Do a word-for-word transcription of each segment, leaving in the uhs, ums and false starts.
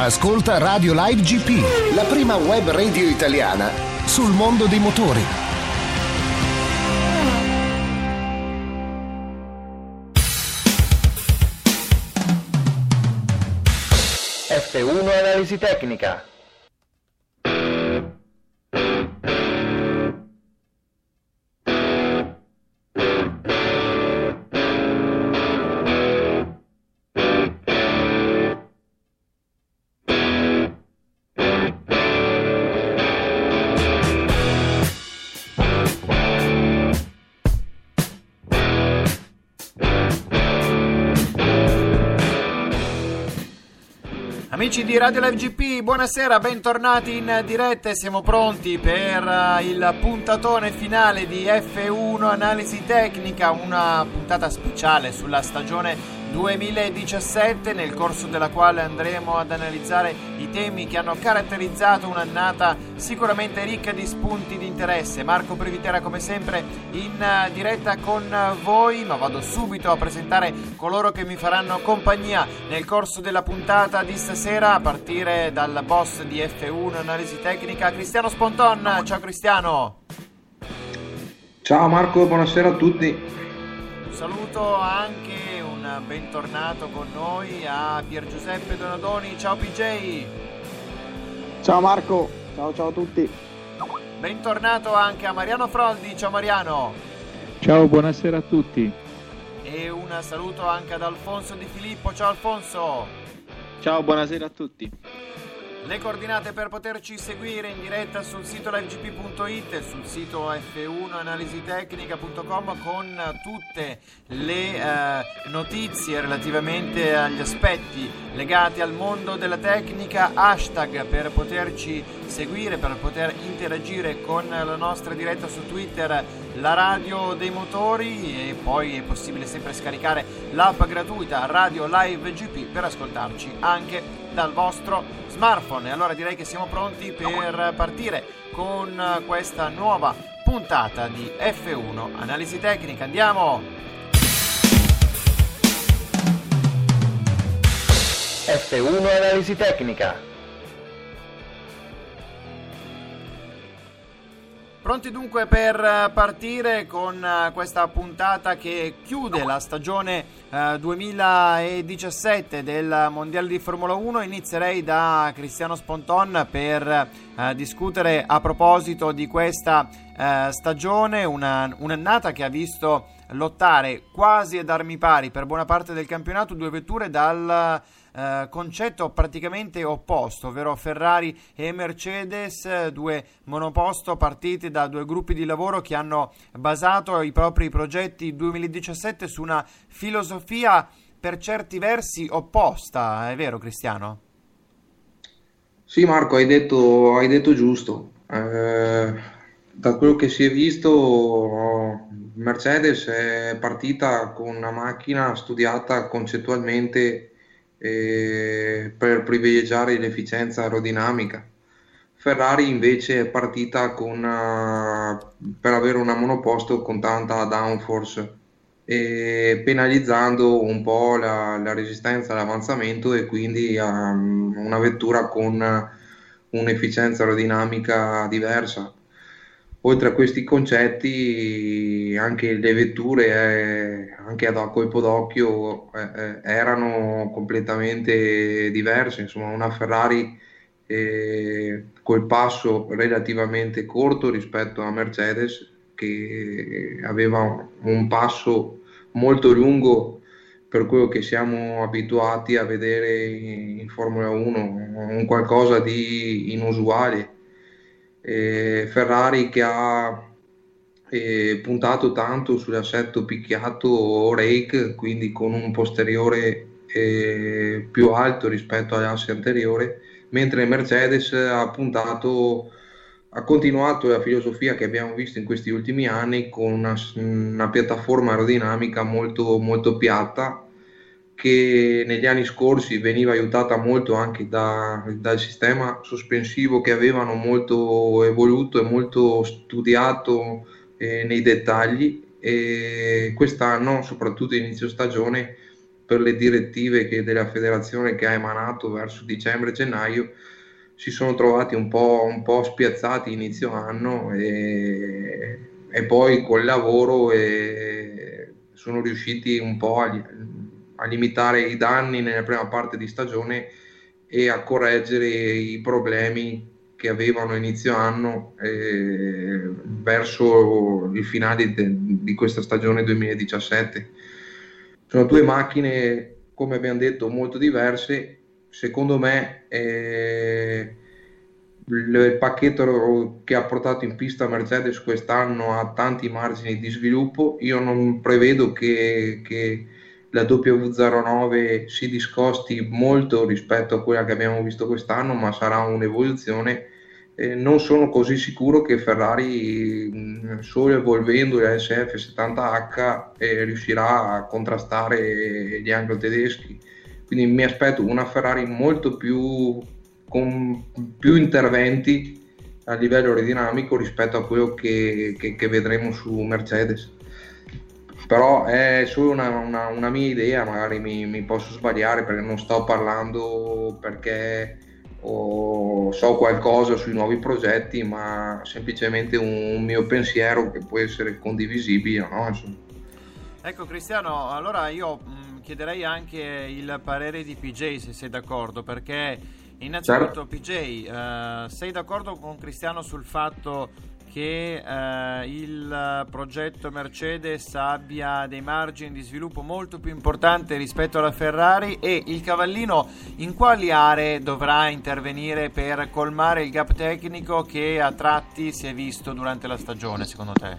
Ascolta Radio Live G P, la prima web radio italiana sul mondo dei motori. F uno Analisi Tecnica. Amici di Radio Live G P, buonasera, bentornati in diretta e siamo pronti per il puntatone finale di F uno Analisi Tecnica, una puntata speciale sulla stagione duemiladiciassette, nel corso della quale andremo ad analizzare i temi che hanno caratterizzato un'annata sicuramente ricca di spunti di interesse. Marco Previtera come sempre in diretta con voi, ma vado subito a presentare coloro che mi faranno compagnia nel corso della puntata di stasera, a partire dal boss di F uno Analisi Tecnica, Cristiano Sponton. Ciao Cristiano. Ciao Marco, buonasera a tutti. Un saluto anche bentornato con noi a Pier Giuseppe Donadoni. Ciao P J. Ciao Marco, ciao ciao a tutti. Bentornato anche a Mariano Froldi. Ciao Mariano. Ciao, buonasera a tutti. E un saluto anche ad Alfonso Di Filippo. Ciao Alfonso. Ciao, buonasera a tutti. Le coordinate per poterci seguire in diretta sul sito live g p punto it e sul sito f uno analisi tecnica punto com, con tutte le eh, notizie relativamente agli aspetti legati al mondo della tecnica, hashtag per poterci seguire, per poter interagire con la nostra diretta su Twitter, la radio dei motori, e poi è possibile sempre scaricare l'app gratuita Radio Live G P per ascoltarci anche dal vostro smartphone. E allora direi che siamo pronti per partire con questa nuova puntata di F uno Analisi Tecnica. Andiamo! F uno Analisi Tecnica. Pronti dunque per partire con questa puntata che chiude la stagione eh, duemiladiciassette del Mondiale di Formula uno. Inizierei da Cristiano Sponton per eh, discutere a proposito di questa eh, stagione, una, un'annata che ha visto lottare quasi ad armi pari per buona parte del campionato due vetture dal Uh, concetto praticamente opposto, ovvero Ferrari e Mercedes, due monoposto partiti da due gruppi di lavoro che hanno basato i propri progetti duemiladiciassette su una filosofia per certi versi opposta, è vero Cristiano? Sì Marco, hai detto, hai detto giusto. Eh, da quello che si è visto, Mercedes è partita con una macchina studiata concettualmente Eh, per privilegiare l'efficienza aerodinamica. Ferrari invece è partita con, uh, per avere una monoposto con tanta downforce, e penalizzando un po' la, la resistenza all'avanzamento, e quindi um, una vettura con uh, un'efficienza aerodinamica diversa. Oltre a questi concetti, anche le vetture, eh, anche a colpo d'occhio, eh, erano completamente diverse. Insomma, una Ferrari eh, col passo relativamente corto rispetto a Mercedes, che aveva un passo molto lungo per quello che siamo abituati a vedere in Formula uno, un qualcosa di inusuale. Eh, Ferrari che ha eh, puntato tanto sull'assetto picchiato rake, quindi con un posteriore eh, più alto rispetto all'asse anteriore, mentre Mercedes ha puntato, ha continuato la filosofia che abbiamo visto in questi ultimi anni, con una, una piattaforma aerodinamica molto, molto piatta, che negli anni scorsi veniva aiutata molto anche da, dal sistema sospensivo che avevano molto evoluto e molto studiato eh, nei dettagli, e quest'anno, soprattutto inizio stagione, per le direttive che della federazione che ha emanato verso dicembre-gennaio, si sono trovati un po', un po' spiazzati inizio anno e, e poi col lavoro e sono riusciti un po' a, a limitare i danni nella prima parte di stagione e a correggere i problemi che avevano inizio anno eh, verso il finale de, di questa stagione duemiladiciassette. Sono due macchine, come abbiamo detto, molto diverse. Secondo me eh, il pacchetto che ha portato in pista Mercedes quest'anno ha tanti margini di sviluppo. Io non prevedo che, che la W zero nove si discosti molto rispetto a quella che abbiamo visto quest'anno, ma sarà un'evoluzione. Eh, non sono così sicuro che Ferrari, mh, solo evolvendo la S F settanta H, eh, riuscirà a contrastare gli anglo-tedeschi. Quindi mi aspetto una Ferrari molto più con più interventi a livello aerodinamico rispetto a quello che, che, che vedremo su Mercedes. Però è solo una, una, una mia idea, magari mi, mi posso sbagliare perché non sto parlando perché o so qualcosa sui nuovi progetti, ma semplicemente un, un mio pensiero che può essere condivisibile, no? Insomma. Ecco Cristiano, allora io mh, chiederei anche il parere di P J, se sei d'accordo, perché innanzitutto P J, eh, sei d'accordo con Cristiano sul fatto che eh, il progetto Mercedes abbia dei margini di sviluppo molto più importanti rispetto alla Ferrari, e il cavallino in quali aree dovrà intervenire per colmare il gap tecnico che a tratti si è visto durante la stagione, secondo te?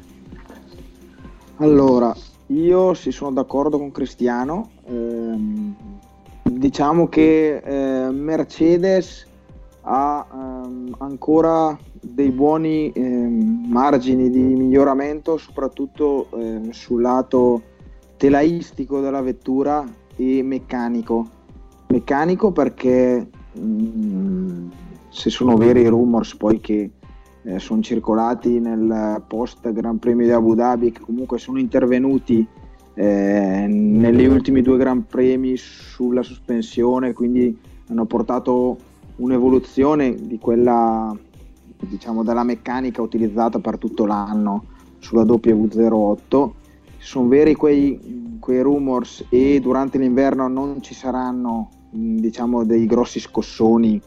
Allora, io sì, sono d'accordo con Cristiano. Ehm, diciamo che eh, Mercedes ha ehm, ancora dei buoni ehm, margini di miglioramento, soprattutto ehm, sul lato telaistico della vettura e meccanico. Meccanico perché mh, se sono veri i rumors poi che eh, sono circolati nel post Gran Premio di Abu Dhabi, che comunque sono intervenuti eh, negli ultimi due Gran Premi sulla sospensione, quindi hanno portato un'evoluzione di quella, diciamo, della meccanica utilizzata per tutto l'anno sulla W zero otto. Sono veri quei, quei rumors e durante l'inverno non ci saranno, diciamo, dei grossi scossoni.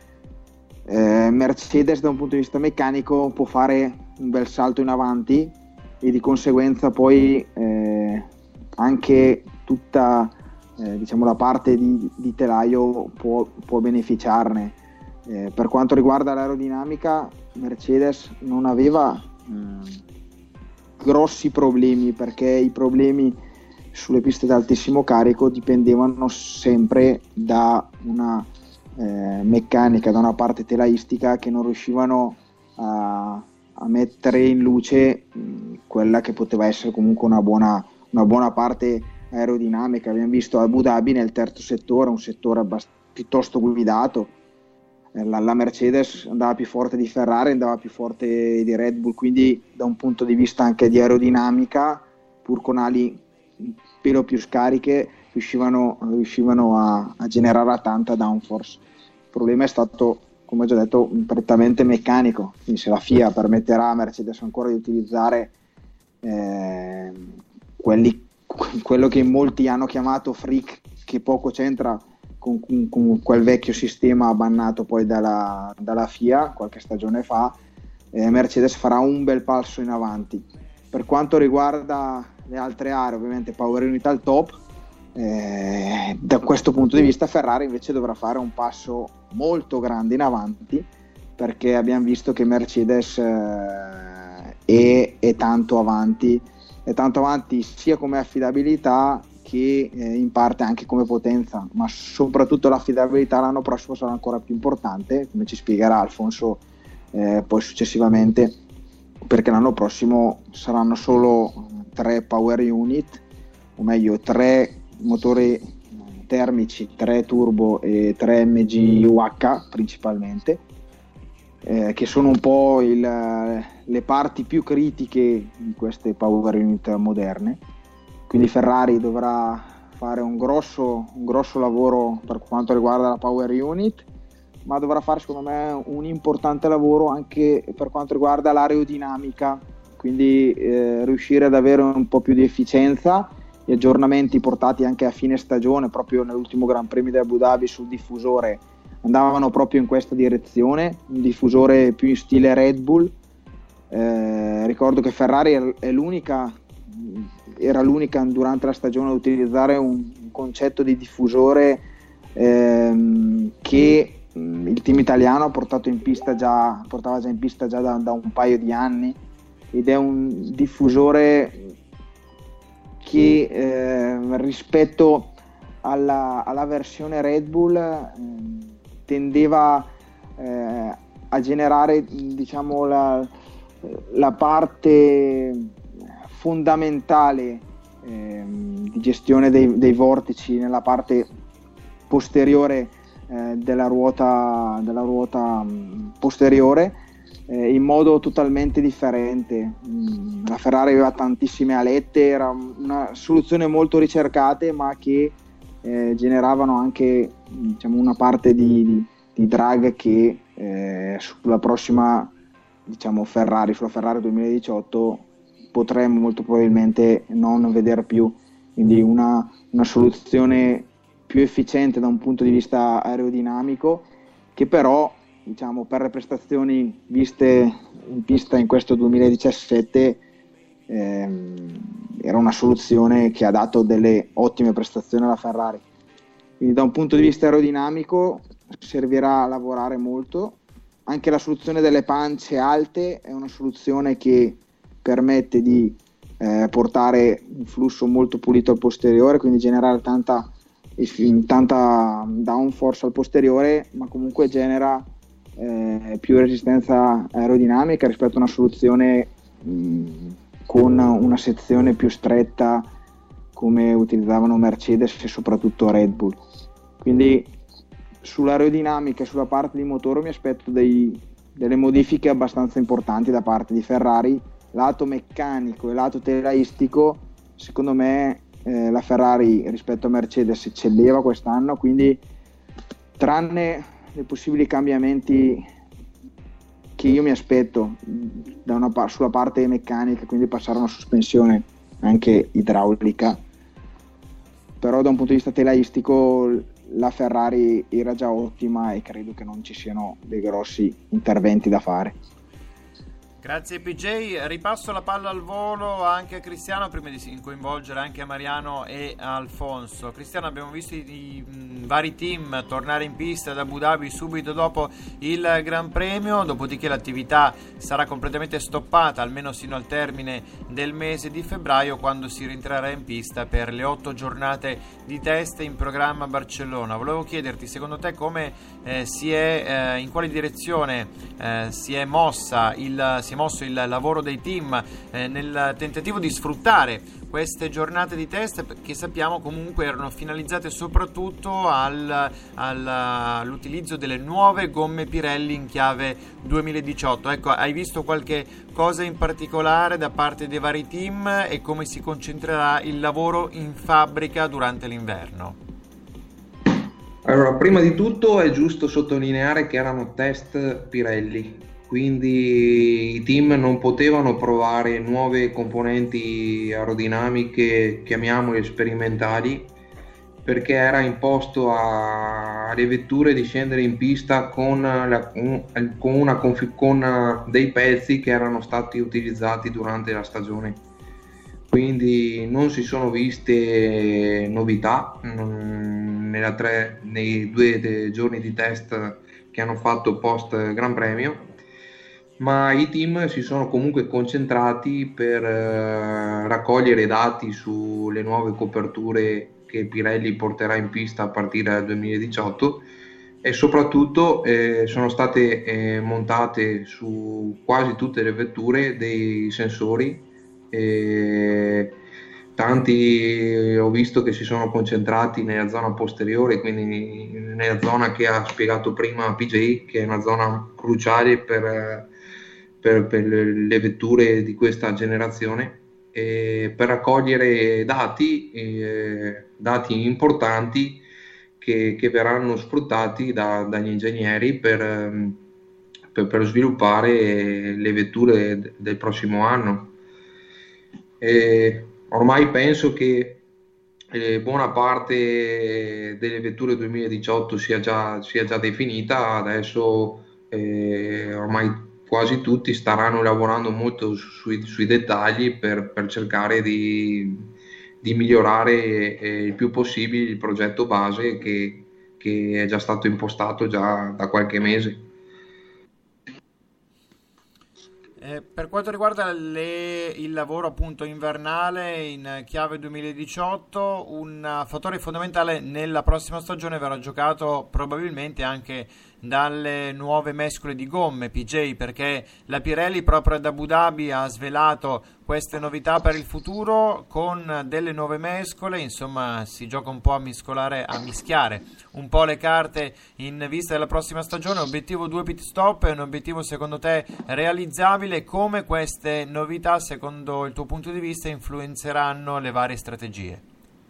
eh, Mercedes da un punto di vista meccanico può fare un bel salto in avanti e di conseguenza poi eh, anche tutta Eh, diciamo la parte di, di telaio può, può beneficiarne. Eh, per quanto riguarda l'aerodinamica, Mercedes non aveva eh, grossi problemi, perché i problemi sulle piste ad altissimo carico dipendevano sempre da una eh, meccanica, da una parte telaistica che non riuscivano a, a mettere in luce mh, quella che poteva essere comunque una buona, una buona parte aerodinamica. Abbiamo visto Abu Dhabi nel terzo settore, un settore abbast- piuttosto guidato, la, la Mercedes andava più forte di Ferrari, andava più forte di Red Bull, quindi da un punto di vista anche di aerodinamica, pur con ali un pelo più scariche, riuscivano, riuscivano a, a generare tanta downforce. Il problema è stato, come ho già detto, prettamente meccanico, quindi se la F I A permetterà a Mercedes ancora di utilizzare eh, quelli quello che molti hanno chiamato freak, che poco c'entra con, con, con quel vecchio sistema bannato poi dalla, dalla F I A qualche stagione fa, eh, Mercedes farà un bel passo in avanti. Per quanto riguarda le altre aree, ovviamente power unit al top, eh, da questo punto di vista Ferrari invece dovrà fare un passo molto grande in avanti, perché abbiamo visto che Mercedes eh, è, è tanto avanti è tanto avanti sia come affidabilità che eh, in parte anche come potenza, ma soprattutto l'affidabilità l'anno prossimo sarà ancora più importante, come ci spiegherà Alfonso eh, poi successivamente, perché l'anno prossimo saranno solo tre power unit, o meglio tre motori termici, tre turbo e tre M G U H principalmente, Eh, che sono un po' il, le parti più critiche di queste power unit moderne. Quindi Ferrari dovrà fare un grosso, un grosso lavoro per quanto riguarda la power unit, ma dovrà fare secondo me un importante lavoro anche per quanto riguarda l'aerodinamica, quindi eh, riuscire ad avere un po' più di efficienza. Gli aggiornamenti portati anche a fine stagione, proprio nell'ultimo Gran Premio di Abu Dhabi sul diffusore, andavano proprio in questa direzione, un diffusore più in stile Red Bull. Eh, ricordo che Ferrari è l'unica, era l'unica durante la stagione a utilizzare un, un concetto di diffusore ehm, che mh, il team italiano ha portato in pista già, portava già in pista già da, da un paio di anni, ed è un diffusore che eh, rispetto alla, alla versione Red Bull eh, tendeva eh, a generare, diciamo, la, la parte fondamentale eh, di gestione dei, dei vortici nella parte posteriore eh, della ruota, della ruota mh, posteriore eh, in modo totalmente differente. Mh, la Ferrari aveva tantissime alette, era una soluzione molto ricercate, ma che eh, generavano anche, diciamo, una parte di, di, di drag che eh, sulla prossima, diciamo, Ferrari, sulla Ferrari duemiladiciotto potremmo molto probabilmente non vedere più. Quindi una, una soluzione più efficiente da un punto di vista aerodinamico, che però, diciamo, per le prestazioni viste in pista in questo duemiladiciassette ehm, era una soluzione che ha dato delle ottime prestazioni alla Ferrari. Quindi da un punto di vista aerodinamico servirà a lavorare molto. Anche la soluzione delle pance alte è una soluzione che permette di eh, portare un flusso molto pulito al posteriore, quindi generare tanta, tanta downforce al posteriore, ma comunque genera eh, più resistenza aerodinamica rispetto a una soluzione mh, con una sezione più stretta come utilizzavano Mercedes e soprattutto Red Bull. Quindi sull'aerodinamica e sulla parte di motore mi aspetto dei, delle modifiche abbastanza importanti da parte di Ferrari. Lato meccanico e lato telaistico, secondo me eh, la Ferrari rispetto a Mercedes eccelleva quest'anno, quindi tranne dei possibili cambiamenti che io mi aspetto da una par- sulla parte meccanica, quindi passare a una sospensione anche idraulica, però da un punto di vista telaistico la Ferrari era già ottima e credo che non ci siano dei grossi interventi da fare. Grazie P J, ripasso la palla al volo anche a Cristiano prima di coinvolgere anche a Mariano e a Alfonso. Cristiano, abbiamo visto i, i mh, vari team tornare in pista da Abu Dhabi subito dopo il Gran Premio, dopodiché l'attività sarà completamente stoppata almeno sino al termine del mese di febbraio, quando si rientrerà in pista per le otto giornate di test in programma a Barcellona. Volevo chiederti, secondo te come eh, si è, eh, in quale direzione eh, si è mossa il si è mosso il lavoro dei team eh, nel tentativo di sfruttare queste giornate di test, che sappiamo comunque erano finalizzate soprattutto al, al, all'utilizzo delle nuove gomme Pirelli in chiave duemiladiciotto. Ecco, hai visto qualche cosa in particolare da parte dei vari team e come si concentrerà il lavoro in fabbrica durante l'inverno? Allora, prima di tutto è giusto sottolineare che erano test Pirelli, quindi i team non potevano provare nuove componenti aerodinamiche, chiamiamole sperimentali, perché era imposto a, alle vetture di scendere in pista con, la, con, una, con dei pezzi che erano stati utilizzati durante la stagione. Quindi non si sono viste novità nella tre, nei due giorni di test che hanno fatto post Gran Premio, ma i team si sono comunque concentrati per eh, raccogliere dati sulle nuove coperture che Pirelli porterà in pista a partire dal duemiladiciotto, e soprattutto eh, sono state eh, montate su quasi tutte le vetture dei sensori. E tanti ho visto che si sono concentrati nella zona posteriore, quindi nella zona che ha spiegato prima P J, che è una zona cruciale per, per, per le vetture di questa generazione, eh, per raccogliere dati, eh, dati importanti che, che verranno sfruttati da, dagli ingegneri per, ehm, per, per sviluppare le vetture d- del prossimo anno. E ormai penso che eh, buona parte delle vetture duemiladiciotto sia già, sia già definita, adesso eh, ormai quasi tutti staranno lavorando molto sui, sui dettagli per, per cercare di, di migliorare eh, il più possibile il progetto base che, che è già stato impostato già da qualche mese. Eh, per quanto riguarda le- il lavoro appunto invernale in chiave duemiladiciotto, un eh, fattore fondamentale nella prossima stagione verrà giocato probabilmente anche dalle nuove mescole di gomme P J, perché la Pirelli proprio ad Abu Dhabi ha svelato queste novità per il futuro con delle nuove mescole. Insomma, si gioca un po' a miscolare, a mischiare un po' le carte in vista della prossima stagione. Obiettivo due pit stop è un obiettivo secondo te realizzabile? Come queste novità secondo il tuo punto di vista influenzeranno le varie strategie?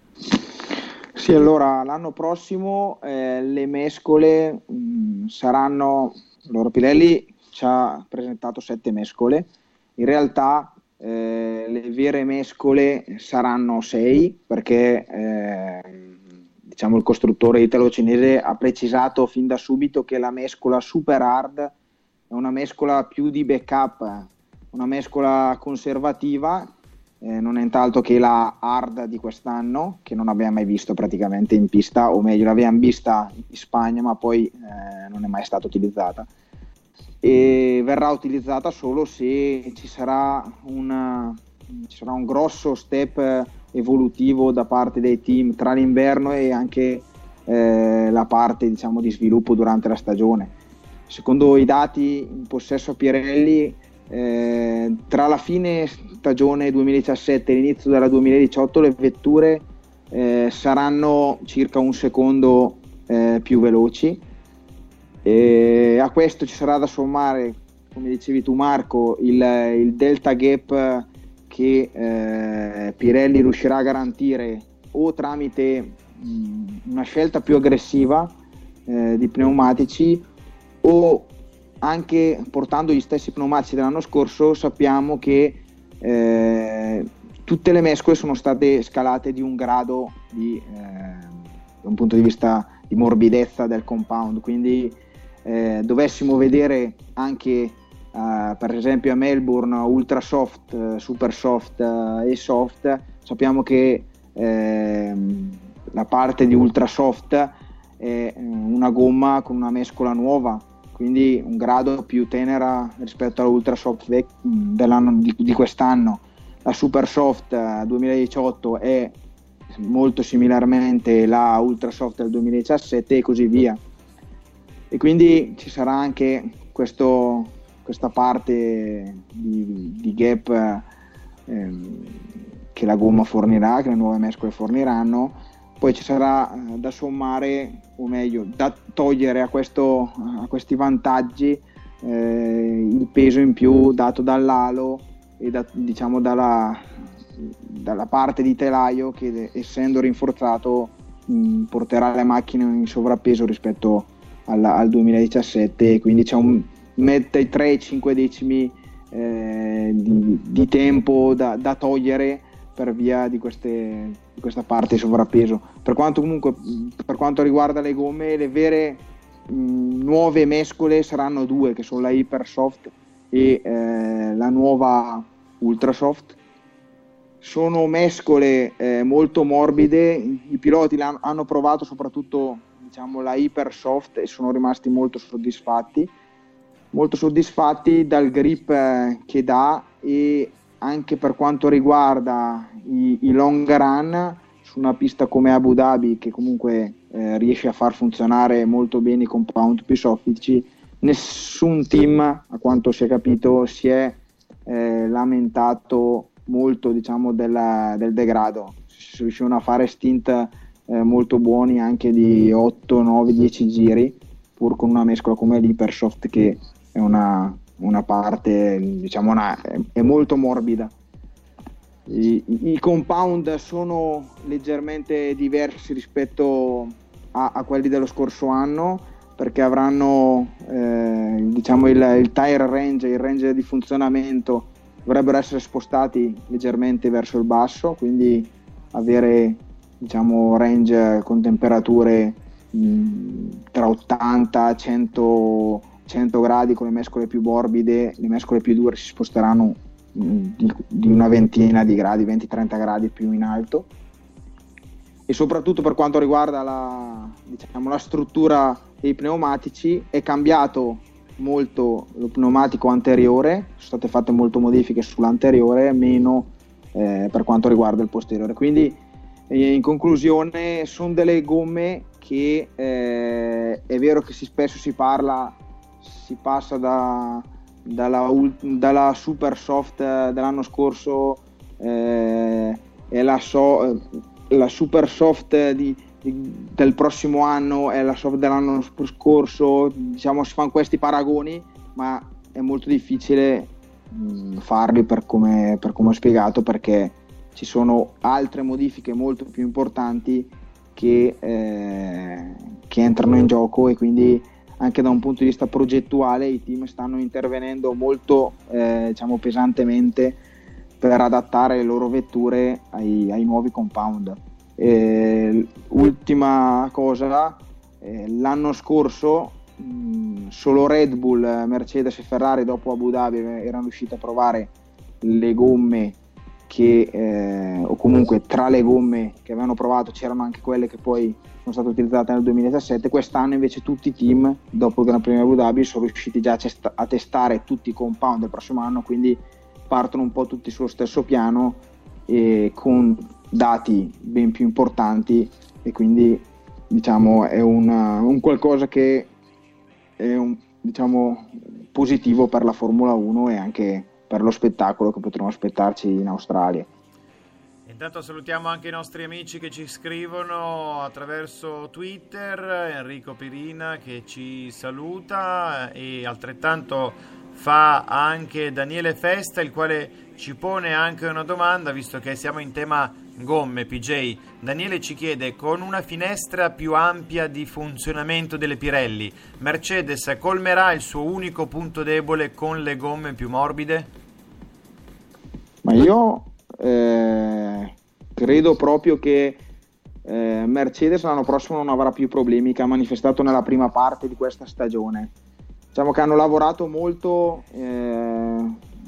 Sì, allora l'anno prossimo eh, le mescole mh, saranno, allora Pirelli ci ha presentato sette mescole, in realtà eh, le vere mescole saranno sei, perché eh, diciamo il costruttore italo-cinese ha precisato fin da subito che la mescola super hard è una mescola più di backup, una mescola conservativa. Eh, non è nient'altro che la hard di quest'anno, che non abbiamo mai visto praticamente in pista, o meglio l'abbiamo vista in Spagna ma poi eh, non è mai stata utilizzata, e verrà utilizzata solo se ci sarà, una, ci sarà un grosso step evolutivo da parte dei team tra l'inverno e anche eh, la parte diciamo di sviluppo durante la stagione. Secondo i dati in possesso a Pirelli, Eh, tra la fine stagione duemiladiciassette e l'inizio della duemiladiciotto le vetture eh, saranno circa un secondo eh, più veloci, e a questo ci sarà da sommare, come dicevi tu Marco, il, il delta gap che eh, Pirelli riuscirà a garantire o tramite mh, una scelta più aggressiva eh, di pneumatici, o anche portando gli stessi pneumatici dell'anno scorso. Sappiamo che eh, tutte le mescole sono state scalate di un grado di, eh, da un punto di vista di morbidezza del compound, quindi eh, dovessimo vedere anche eh, per esempio a Melbourne ultra soft, eh, super soft eh, e soft, sappiamo che eh, la parte di ultra soft è una gomma con una mescola nuova, quindi un grado più tenera rispetto all'ultra soft dell'anno, di, di quest'anno. La super soft duemiladiciotto è molto similarmente la ultra soft del duemiladiciassette e così via, e quindi ci sarà anche questo, questa parte di, di gap ehm, che la gomma fornirà, che le nuove mescole forniranno. Poi ci sarà eh, da sommare, o meglio da togliere a, questo, a questi vantaggi eh, il peso in più dato dall'alo e da, diciamo dalla, dalla parte di telaio che, essendo rinforzato, mh, porterà le macchine in sovrappeso rispetto alla, al duemiladiciassette, e quindi c'è un mette tre e cinque decimi eh, di, di tempo da, da togliere per via di, queste, di questa parte di sovrappeso. Per quanto comunque per quanto riguarda le gomme, le vere mh, nuove mescole saranno due, che sono la Hypersoft e eh, la nuova Ultrasoft. Sono mescole eh, molto morbide, i piloti hanno provato soprattutto diciamo la Hypersoft e sono rimasti molto soddisfatti molto soddisfatti dal grip eh, che dà, e anche per quanto riguarda i, i long run su una pista come Abu Dhabi, che comunque eh, riesce a far funzionare molto bene i compound più soffici, nessun team, a quanto si è capito, si è eh, lamentato molto diciamo della, del degrado. Si riuscivano a fare stint eh, molto buoni anche di otto, nove, dieci giri, pur con una mescola come l'Hypersoft, che è una una parte diciamo una, è molto morbida. i, i compound sono leggermente diversi rispetto a, a quelli dello scorso anno, perché avranno eh, diciamo il, il tire range, il range di funzionamento dovrebbero essere spostati leggermente verso il basso, quindi avere diciamo range con temperature mh, tra ottanta e cento, cento gradi, con le mescole più morbide. Le mescole più dure si sposteranno mh, di, di una ventina di gradi, venti trenta gradi più in alto. E soprattutto per quanto riguarda la, diciamo, la struttura dei pneumatici, è cambiato molto lo pneumatico anteriore, sono state fatte molte modifiche sull'anteriore, meno eh, per quanto riguarda il posteriore. Quindi eh, in conclusione sono delle gomme che eh, è vero che si, spesso si parla, si passa da, dalla, dalla super soft dell'anno scorso eh, e la so la super soft di, di, del prossimo anno è la soft dell'anno scorso, diciamo si fanno questi paragoni, ma è molto difficile mh, farli per come, per come ho spiegato, perché ci sono altre modifiche molto più importanti che, eh, che entrano in gioco, e quindi anche da un punto di vista progettuale i team stanno intervenendo molto eh, diciamo pesantemente per adattare le loro vetture ai, ai nuovi compound. Eh, ultima cosa, eh, l'anno scorso mh, solo Red Bull, Mercedes e Ferrari dopo Abu Dhabi erano riusciti a provare le gomme che, eh, o comunque tra le gomme che avevano provato c'erano anche quelle che poi sono state utilizzate nel duemiladiciassette. Quest'anno invece tutti i team dopo il Gran Premio di Abu Dhabi sono riusciti già a, cesta- a testare tutti i compound del prossimo anno, quindi partono un po' tutti sullo stesso piano e con dati ben più importanti, e quindi diciamo è una, un qualcosa che è un, diciamo positivo per la Formula uno e anche per lo spettacolo che potremo aspettarci in Australia. Intanto salutiamo anche i nostri amici che ci scrivono attraverso Twitter, Enrico Pirina che ci saluta, e altrettanto fa anche Daniele Festa, il quale ci pone anche una domanda, visto che siamo in tema gomme. P J, Daniele ci chiede: con una finestra più ampia di funzionamento delle Pirelli, Mercedes colmerà il suo unico punto debole con le gomme più morbide? Ma io eh, credo proprio che eh, Mercedes l'anno prossimo non avrà più problemi, che ha manifestato nella prima parte di questa stagione. Diciamo che hanno lavorato molto eh,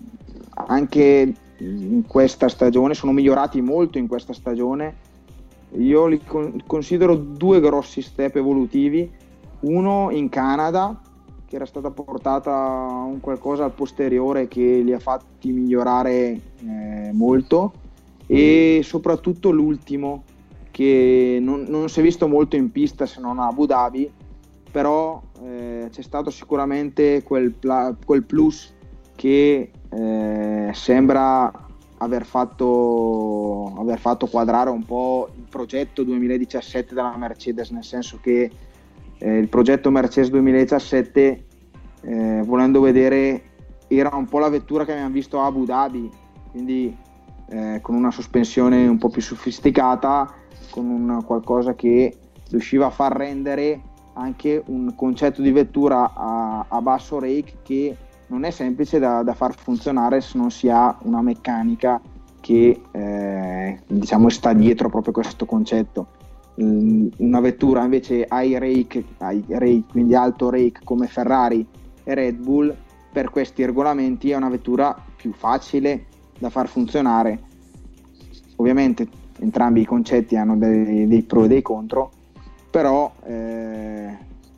anche in questa stagione, sono migliorati molto in questa stagione. Io li con- considero due grossi step evolutivi: uno in Canada, che era stata portata un qualcosa al posteriore che li ha fatti migliorare eh, molto, e soprattutto l'ultimo, che non, non si è visto molto in pista se non a Abu Dhabi, però eh, c'è stato sicuramente quel, pla- quel plus che eh, sembra aver fatto, aver fatto quadrare un po' il progetto duemiladiciassette della Mercedes, nel senso che eh, il progetto Mercedes duemiladiciassette, eh, volendo vedere, era un po' la vettura che abbiamo visto a Abu Dhabi, quindi eh, con una sospensione un po' più sofisticata, con un qualcosa che riusciva a far rendere anche un concetto di vettura a, a basso rake che non è semplice da, da far funzionare se non si ha una meccanica che eh, diciamo sta dietro proprio questo concetto. Una vettura invece high rake, high rake, quindi alto rake, come Ferrari e Red Bull, per questi regolamenti è una vettura più facile da far funzionare. Ovviamente entrambi i concetti hanno dei, dei pro e dei contro, però eh,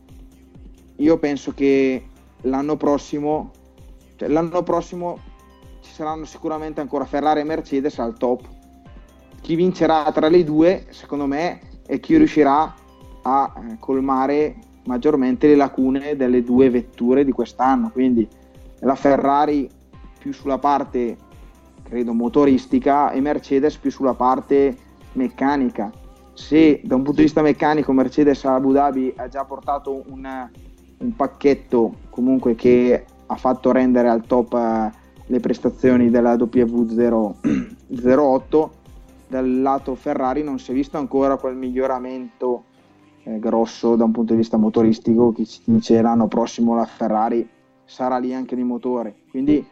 io penso che l'anno prossimo cioè l'anno prossimo ci saranno sicuramente ancora Ferrari e Mercedes al top. Chi vincerà tra le due, secondo me, è chi riuscirà a colmare maggiormente le lacune delle due vetture di quest'anno, quindi la Ferrari più sulla parte, credo, motoristica, e Mercedes più sulla parte meccanica. Se da un punto di vista meccanico Mercedes a Abu Dhabi ha già portato un, un pacchetto comunque che ha fatto rendere al top uh, le prestazioni della W zero, zero otto. Dal lato Ferrari non si è visto ancora quel miglioramento eh, grosso da un punto di vista motoristico, che si dice l'anno prossimo la Ferrari sarà lì anche di motore, quindi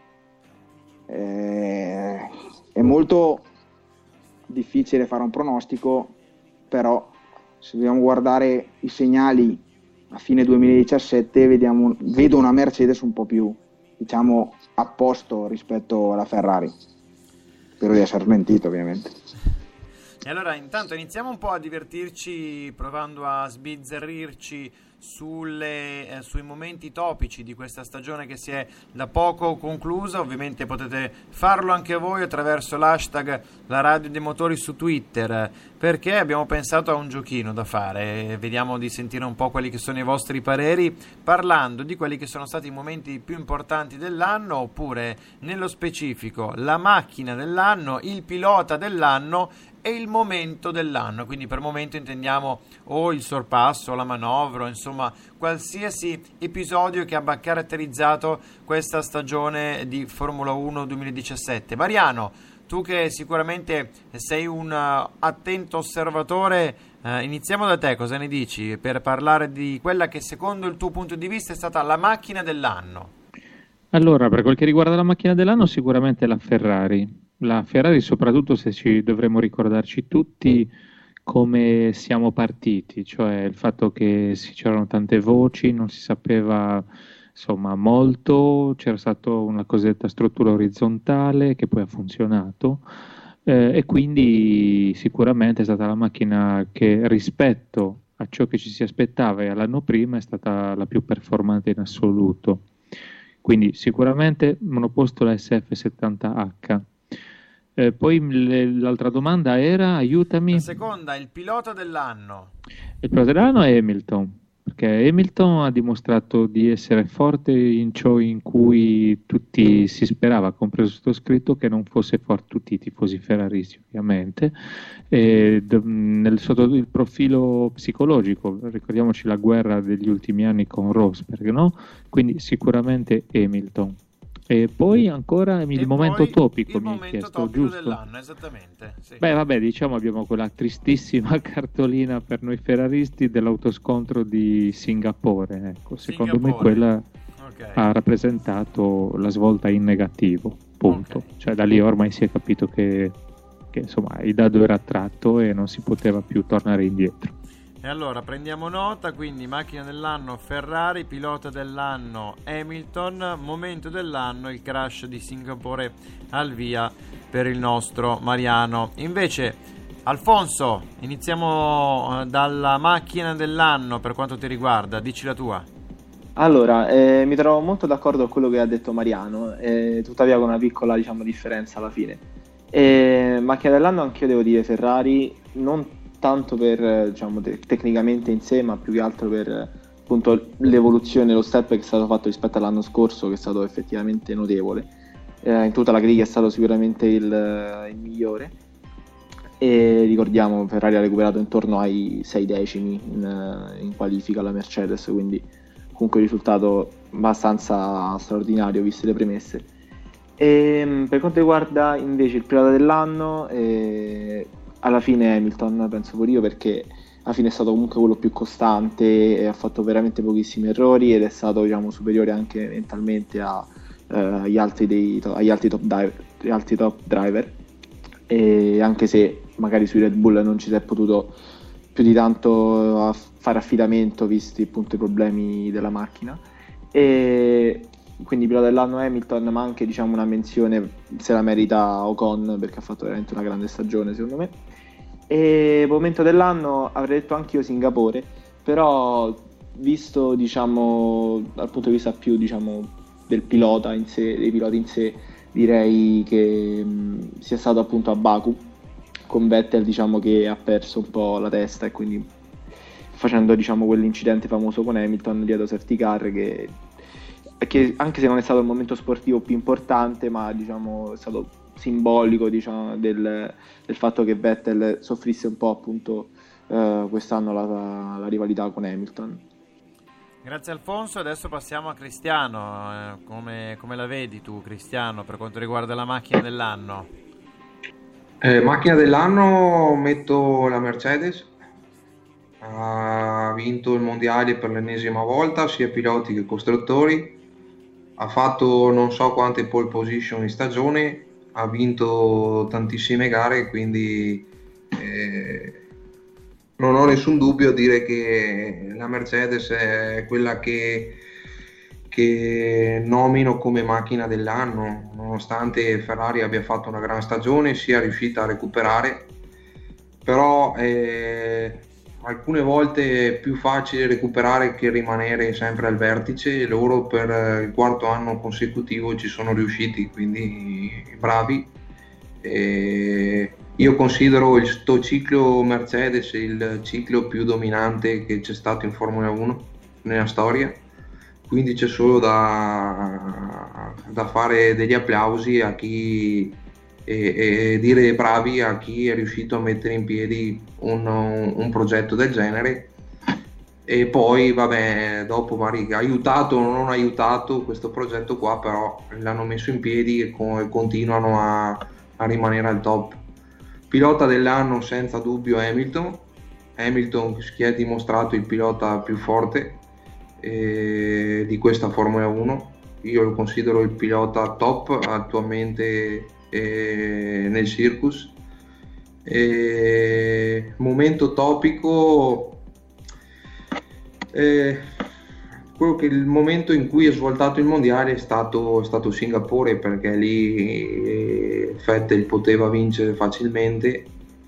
eh, è molto difficile fare un pronostico, però se dobbiamo guardare i segnali a fine duemiladiciassette vediamo, vedo una Mercedes un po' più, diciamo, a posto rispetto alla Ferrari. Spero di essere smentito, ovviamente. E allora intanto iniziamo un po' a divertirci provando a sbizzarrirci sulle, eh, sui momenti topici di questa stagione che si è da poco conclusa. Ovviamente potete farlo anche voi attraverso l'hashtag La Radio dei Motori su Twitter, perché abbiamo pensato a un giochino da fare. Vediamo di sentire un po' quelli che sono i vostri pareri, parlando di quelli che sono stati i momenti più importanti dell'anno, oppure nello specifico la macchina dell'anno, il pilota dell'anno e il momento dell'anno. Quindi per momento intendiamo o il sorpasso, la manovra, insomma qualsiasi episodio che abbia caratterizzato questa stagione di Formula uno duemiladiciassette. Mariano, tu che sicuramente sei un uh, attento osservatore, uh, iniziamo da te, cosa ne dici per parlare di quella che secondo il tuo punto di vista è stata la macchina dell'anno? Allora, per quel che riguarda la macchina dell'anno, sicuramente la Ferrari. La Ferrari, soprattutto se ci dovremmo ricordarci tutti come siamo partiti, cioè il fatto che c'erano tante voci, non si sapeva insomma molto, c'era stata una cosiddetta struttura orizzontale che poi ha funzionato, eh, e quindi sicuramente è stata la macchina che rispetto a ciò che ci si aspettava e all'anno prima è stata la più performante in assoluto. Quindi sicuramente monoposto la S F settanta H. Eh, poi le, l'altra domanda era, aiutami. La seconda, il pilota dell'anno. Il pilota dell'anno è Hamilton, perché Hamilton ha dimostrato di essere forte in ciò in cui tutti si sperava, compreso il sottoscritto, che non fosse forte, tutti i tifosi ferraristi ovviamente, e d- nel, sotto il profilo psicologico, ricordiamoci la guerra degli ultimi anni con Rosberg, no? Quindi sicuramente Hamilton. E poi ancora il e momento topico, il mi momento hai chiesto, topico giusto? dell'anno, esattamente. Sì. Beh, vabbè, diciamo abbiamo quella tristissima cartolina per noi ferraristi dell'autoscontro di Singapore. Ecco, secondo Singapore. me quella Okay. ha rappresentato la svolta in negativo, punto. Okay. Cioè da lì ormai si è capito che, che insomma il dado era tratto e non si poteva più tornare indietro. E allora prendiamo nota, quindi macchina dell'anno Ferrari, pilota dell'anno Hamilton, momento dell'anno il crash di Singapore al via per il nostro Mariano. Invece Alfonso, iniziamo dalla macchina dell'anno per quanto ti riguarda, dici la tua. Allora, eh, mi trovo molto d'accordo con quello che ha detto Mariano, eh, tuttavia con una piccola, diciamo, differenza alla fine. Eh, macchina dell'anno anch'io devo dire Ferrari, non tanto per, diciamo, te- tecnicamente in sé, ma più che altro per appunto l'evoluzione, lo step che è stato fatto rispetto all'anno scorso, che è stato effettivamente notevole. Eh, in tutta la griglia è stato sicuramente il, il migliore, e ricordiamo Ferrari ha recuperato intorno ai sei decimi in, in qualifica alla Mercedes, quindi comunque un risultato abbastanza straordinario viste le premesse. E, per quanto riguarda invece il pilota dell'anno, eh, alla fine Hamilton, penso pure io, perché alla fine è stato comunque quello più costante e ha fatto veramente pochissimi errori ed è stato, diciamo, superiore anche mentalmente a, eh, agli, altri dei, agli altri top diver, agli altri top driver, e anche se magari sui Red Bull non ci si è potuto più di tanto a fare affidamento visti appunto i problemi della macchina. E quindi pilota dell'anno Hamilton, ma anche, diciamo, una menzione se la merita Ocon, perché ha fatto veramente una grande stagione secondo me. E momento dell'anno avrei detto anch'io Singapore, però visto, diciamo, dal punto di vista più, diciamo, del pilota in sé, dei piloti in sé, direi che mh, sia stato appunto a Baku con Vettel, diciamo, che ha perso un po' la testa e quindi facendo, diciamo, quell'incidente famoso con Hamilton dietro safety car, che che anche se non è stato il momento sportivo più importante, ma, diciamo, è stato simbolico, diciamo, del, del fatto che Vettel soffrisse un po' appunto eh, quest'anno la, la rivalità con Hamilton. Grazie Alfonso, adesso passiamo a Cristiano. Eh, come, come la vedi tu, Cristiano, per quanto riguarda la macchina dell'anno? Eh, macchina dell'anno metto la Mercedes, ha vinto il mondiale per l'ennesima volta, sia piloti che costruttori, ha fatto non so quante pole position in stagione, ha vinto tantissime gare, quindi eh, non ho nessun dubbio a dire che la Mercedes è quella che, che nomino come macchina dell'anno, nonostante Ferrari abbia fatto una gran stagione, sia riuscita a recuperare, però eh, alcune volte è più facile recuperare che rimanere sempre al vertice, e loro per il quarto anno consecutivo ci sono riusciti, quindi bravi. E io considero il sto ciclo Mercedes il ciclo più dominante che c'è stato in Formula uno nella storia, quindi c'è solo da, da fare degli applausi a chi e, e dire bravi a chi è riuscito a mettere in piedi un, un progetto del genere. E poi vabbè, dopo magari aiutato o non aiutato questo progetto qua, però l'hanno messo in piedi e co- continuano a, a rimanere al top. Pilota dell'anno senza dubbio Hamilton, Hamilton che ha dimostrato il pilota più forte eh, di questa Formula uno, io lo considero il pilota top attualmente eh, nel circus. Eh, momento topico, eh, quello che il momento in cui è svoltato il mondiale è stato, è stato Singapore, perché lì eh, Vettel poteva vincere facilmente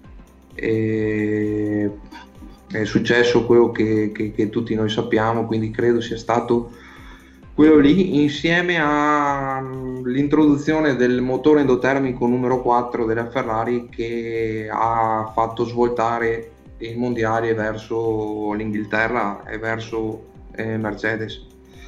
e è successo quello che, che, che tutti noi sappiamo, quindi credo sia stato quello lì, insieme all'introduzione del motore endotermico numero quattro della Ferrari, che ha fatto svoltare il mondiale verso l'Inghilterra e verso eh, Mercedes.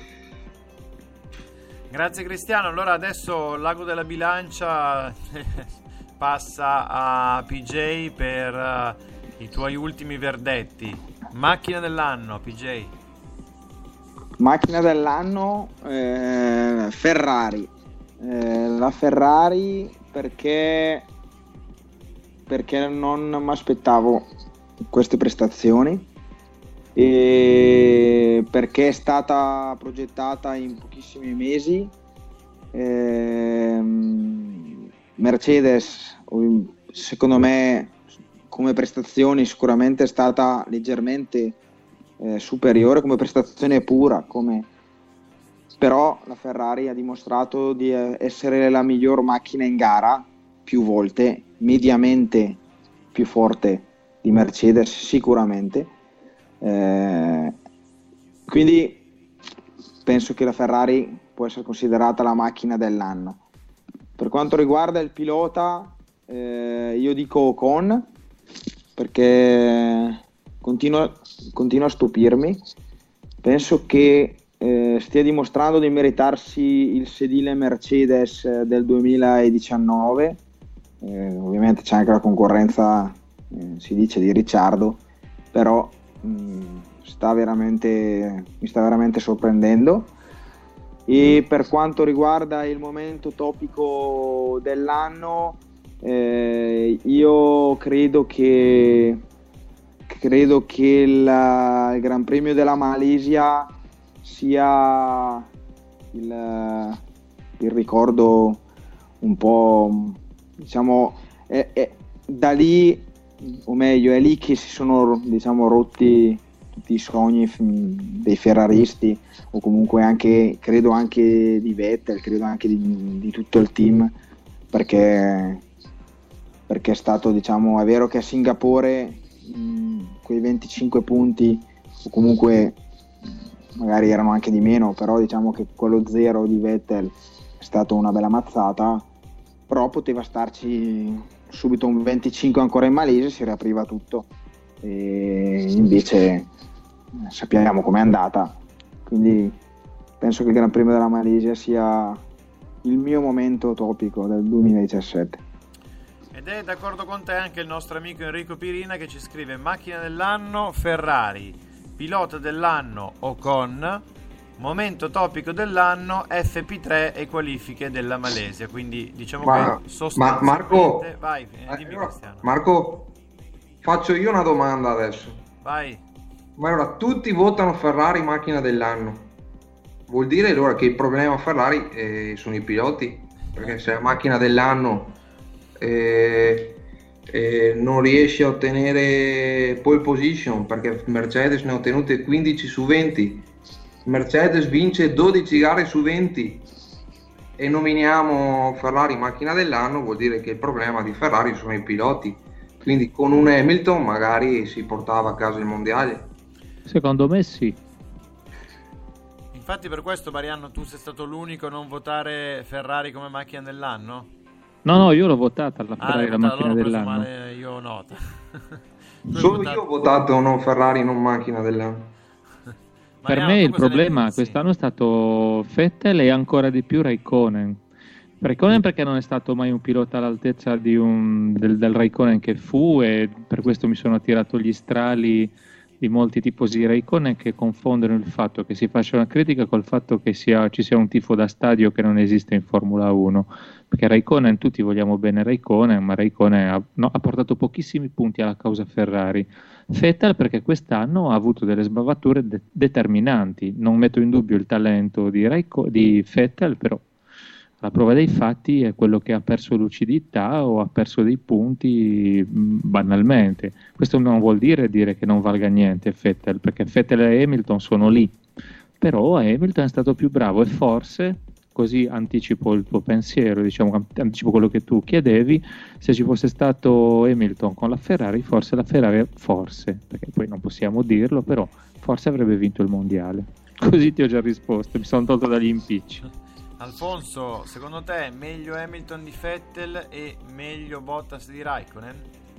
Grazie Cristiano. Allora adesso l'ago della bilancia passa a P J per uh, i tuoi ultimi verdetti. Macchina dell'anno, P J. Macchina dell'anno eh, Ferrari. Eh, la Ferrari perché perché non mi aspettavo queste prestazioni e perché è stata progettata in pochissimi mesi. eh, Mercedes secondo me come prestazioni sicuramente è stata leggermente eh, superiore come prestazione pura, come... però la Ferrari ha dimostrato di essere la miglior macchina in gara più volte, mediamente più forte di Mercedes sicuramente, eh, quindi penso che la Ferrari può essere considerata la macchina dell'anno. Per quanto riguarda il pilota, eh, io dico Ocon, perché continua, continua a stupirmi. Penso che eh, stia dimostrando di meritarsi il sedile Mercedes del duemiladiciannove. Eh, ovviamente c'è anche la concorrenza, eh, si dice, di Ricciardo, però mh, sta veramente, mi sta veramente sorprendendo. E per quanto riguarda il momento topico dell'anno, eh, io credo che credo che la, il Gran Premio della Malesia sia il, il ricordo un po', diciamo, è, è, da lì, o meglio, è lì che si sono, diciamo, rotti tutti i sogni dei ferraristi, o comunque anche, credo anche di Vettel, credo anche di, di tutto il team, perché, perché è stato, diciamo, è vero che a Singapore mh, quei venticinque punti, o comunque magari erano anche di meno, però diciamo che quello zero di Vettel è stato una bella mazzata, però poteva starci subito un venticinque ancora in Malesia, si riapriva tutto, e invece sappiamo com'è andata, quindi penso che il Gran Premio della Malesia sia il mio momento topico del duemiladiciassette. Ed è d'accordo con te anche il nostro amico Enrico Pirina, che ci scrive: macchina dell'anno Ferrari, pilota dell'anno Ocon, momento topico dell'anno F P tre e qualifiche della Malesia, quindi diciamo ma, che sostanzialmente... ma Marco, vai, eh, dimmi, allora, Cristiano. Marco, faccio io una domanda adesso. Vai. Ma allora tutti votano Ferrari macchina dell'anno, vuol dire allora che il problema Ferrari eh, sono i piloti? Perché se la macchina dell'anno eh, eh, non riesce a ottenere pole position, perché Mercedes ne ha ottenute quindici su venti, Mercedes vince dodici gare su venti e nominiamo Ferrari macchina dell'anno, vuol dire che il problema di Ferrari sono i piloti. Quindi con un Hamilton magari si portava a casa il mondiale. Secondo me sì. Infatti per questo, Mariano, tu sei stato l'unico a non votare Ferrari come macchina dell'anno? No, no, io l'ho votata la Ferrari, ah, la votata, macchina allora dell'anno. Male, io ho nota. Solo votato... io ho votato non Ferrari, non macchina dell'anno. Per me il problema quest'anno è stato Vettel e ancora di più Raikkonen. Raikkonen perché non è stato mai un pilota all'altezza di un, del, del Raikkonen che fu, e per questo mi sono tirato gli strali di molti tifosi Raikkonen che confondono il fatto che si faccia una critica col fatto che sia, ci sia un tifo da stadio che non esiste in Formula uno, perché Raikkonen, tutti vogliamo bene Raikkonen, ma Raikkonen ha, no, ha portato pochissimi punti alla causa Ferrari. Vettel perché quest'anno ha avuto delle sbavature de- determinanti, non metto in dubbio il talento di, Raikko- di Vettel, però la prova dei fatti è quello che ha perso lucidità o ha perso dei punti mh, banalmente. Questo non vuol dire dire che non valga niente Vettel, perché Vettel e Hamilton sono lì, però Hamilton è stato più bravo e forse, così anticipo il tuo pensiero, diciamo, anticipo quello che tu chiedevi, se ci fosse stato Hamilton con la Ferrari, forse la Ferrari, forse, perché poi non possiamo dirlo, però forse avrebbe vinto il mondiale. Così ti ho già risposto, mi sono tolto dagli impicci. Alfonso, secondo te meglio Hamilton di Vettel e meglio Bottas di Raikkonen?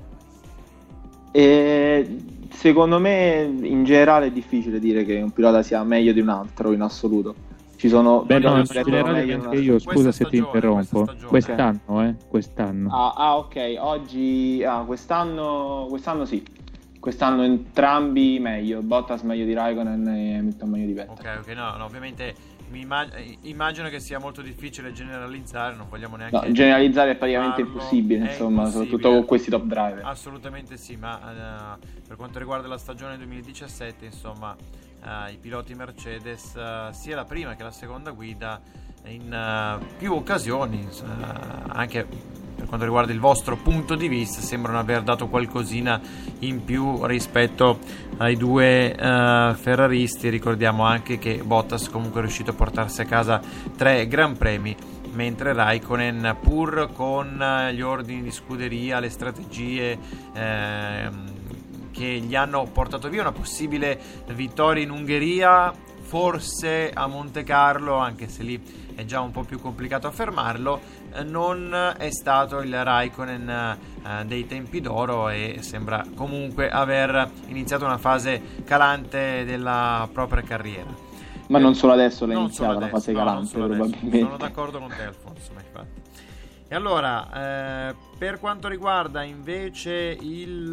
E secondo me in generale è difficile dire che un pilota sia meglio di un altro in assoluto. Ci sono Beh, no, in generale anche io, scusa se ti interrompo. Quest'anno, eh, quest'anno. Ah, ah, ok, oggi ah, quest'anno quest'anno sì. Quest'anno entrambi meglio, Bottas meglio di Raikkonen e Hamilton meglio di Vettel. Ok, ok, no, no ovviamente mi immag- immagino che sia molto difficile generalizzare, non vogliamo neanche... No, generalizzare è praticamente farlo, impossibile, è insomma, impossibile. soprattutto con questi top driver. Assolutamente sì, ma uh, per quanto riguarda la stagione duemiladiciassette, insomma, uh, i piloti Mercedes, uh, sia la prima che la seconda guida, in uh, più occasioni, uh, anche per quanto riguarda il vostro punto di vista, sembrano aver dato qualcosina in più rispetto ai due uh, ferraristi. Ricordiamo anche che Bottas comunque è riuscito a portarsi a casa tre gran premi, mentre Raikkonen, pur con gli ordini di scuderia, le strategie eh, che gli hanno portato via una possibile vittoria in Ungheria, forse a Monte Carlo, anche se lì è già un po' più complicato affermarlo, non è stato il Raikkonen eh, dei tempi d'oro e sembra comunque aver iniziato una fase calante della propria carriera. Ma eh, non solo adesso l'ha iniziata adesso, la fase no, calante, probabilmente. Sono d'accordo con te, Alfonso, ma infatti. E allora, eh, per quanto riguarda invece il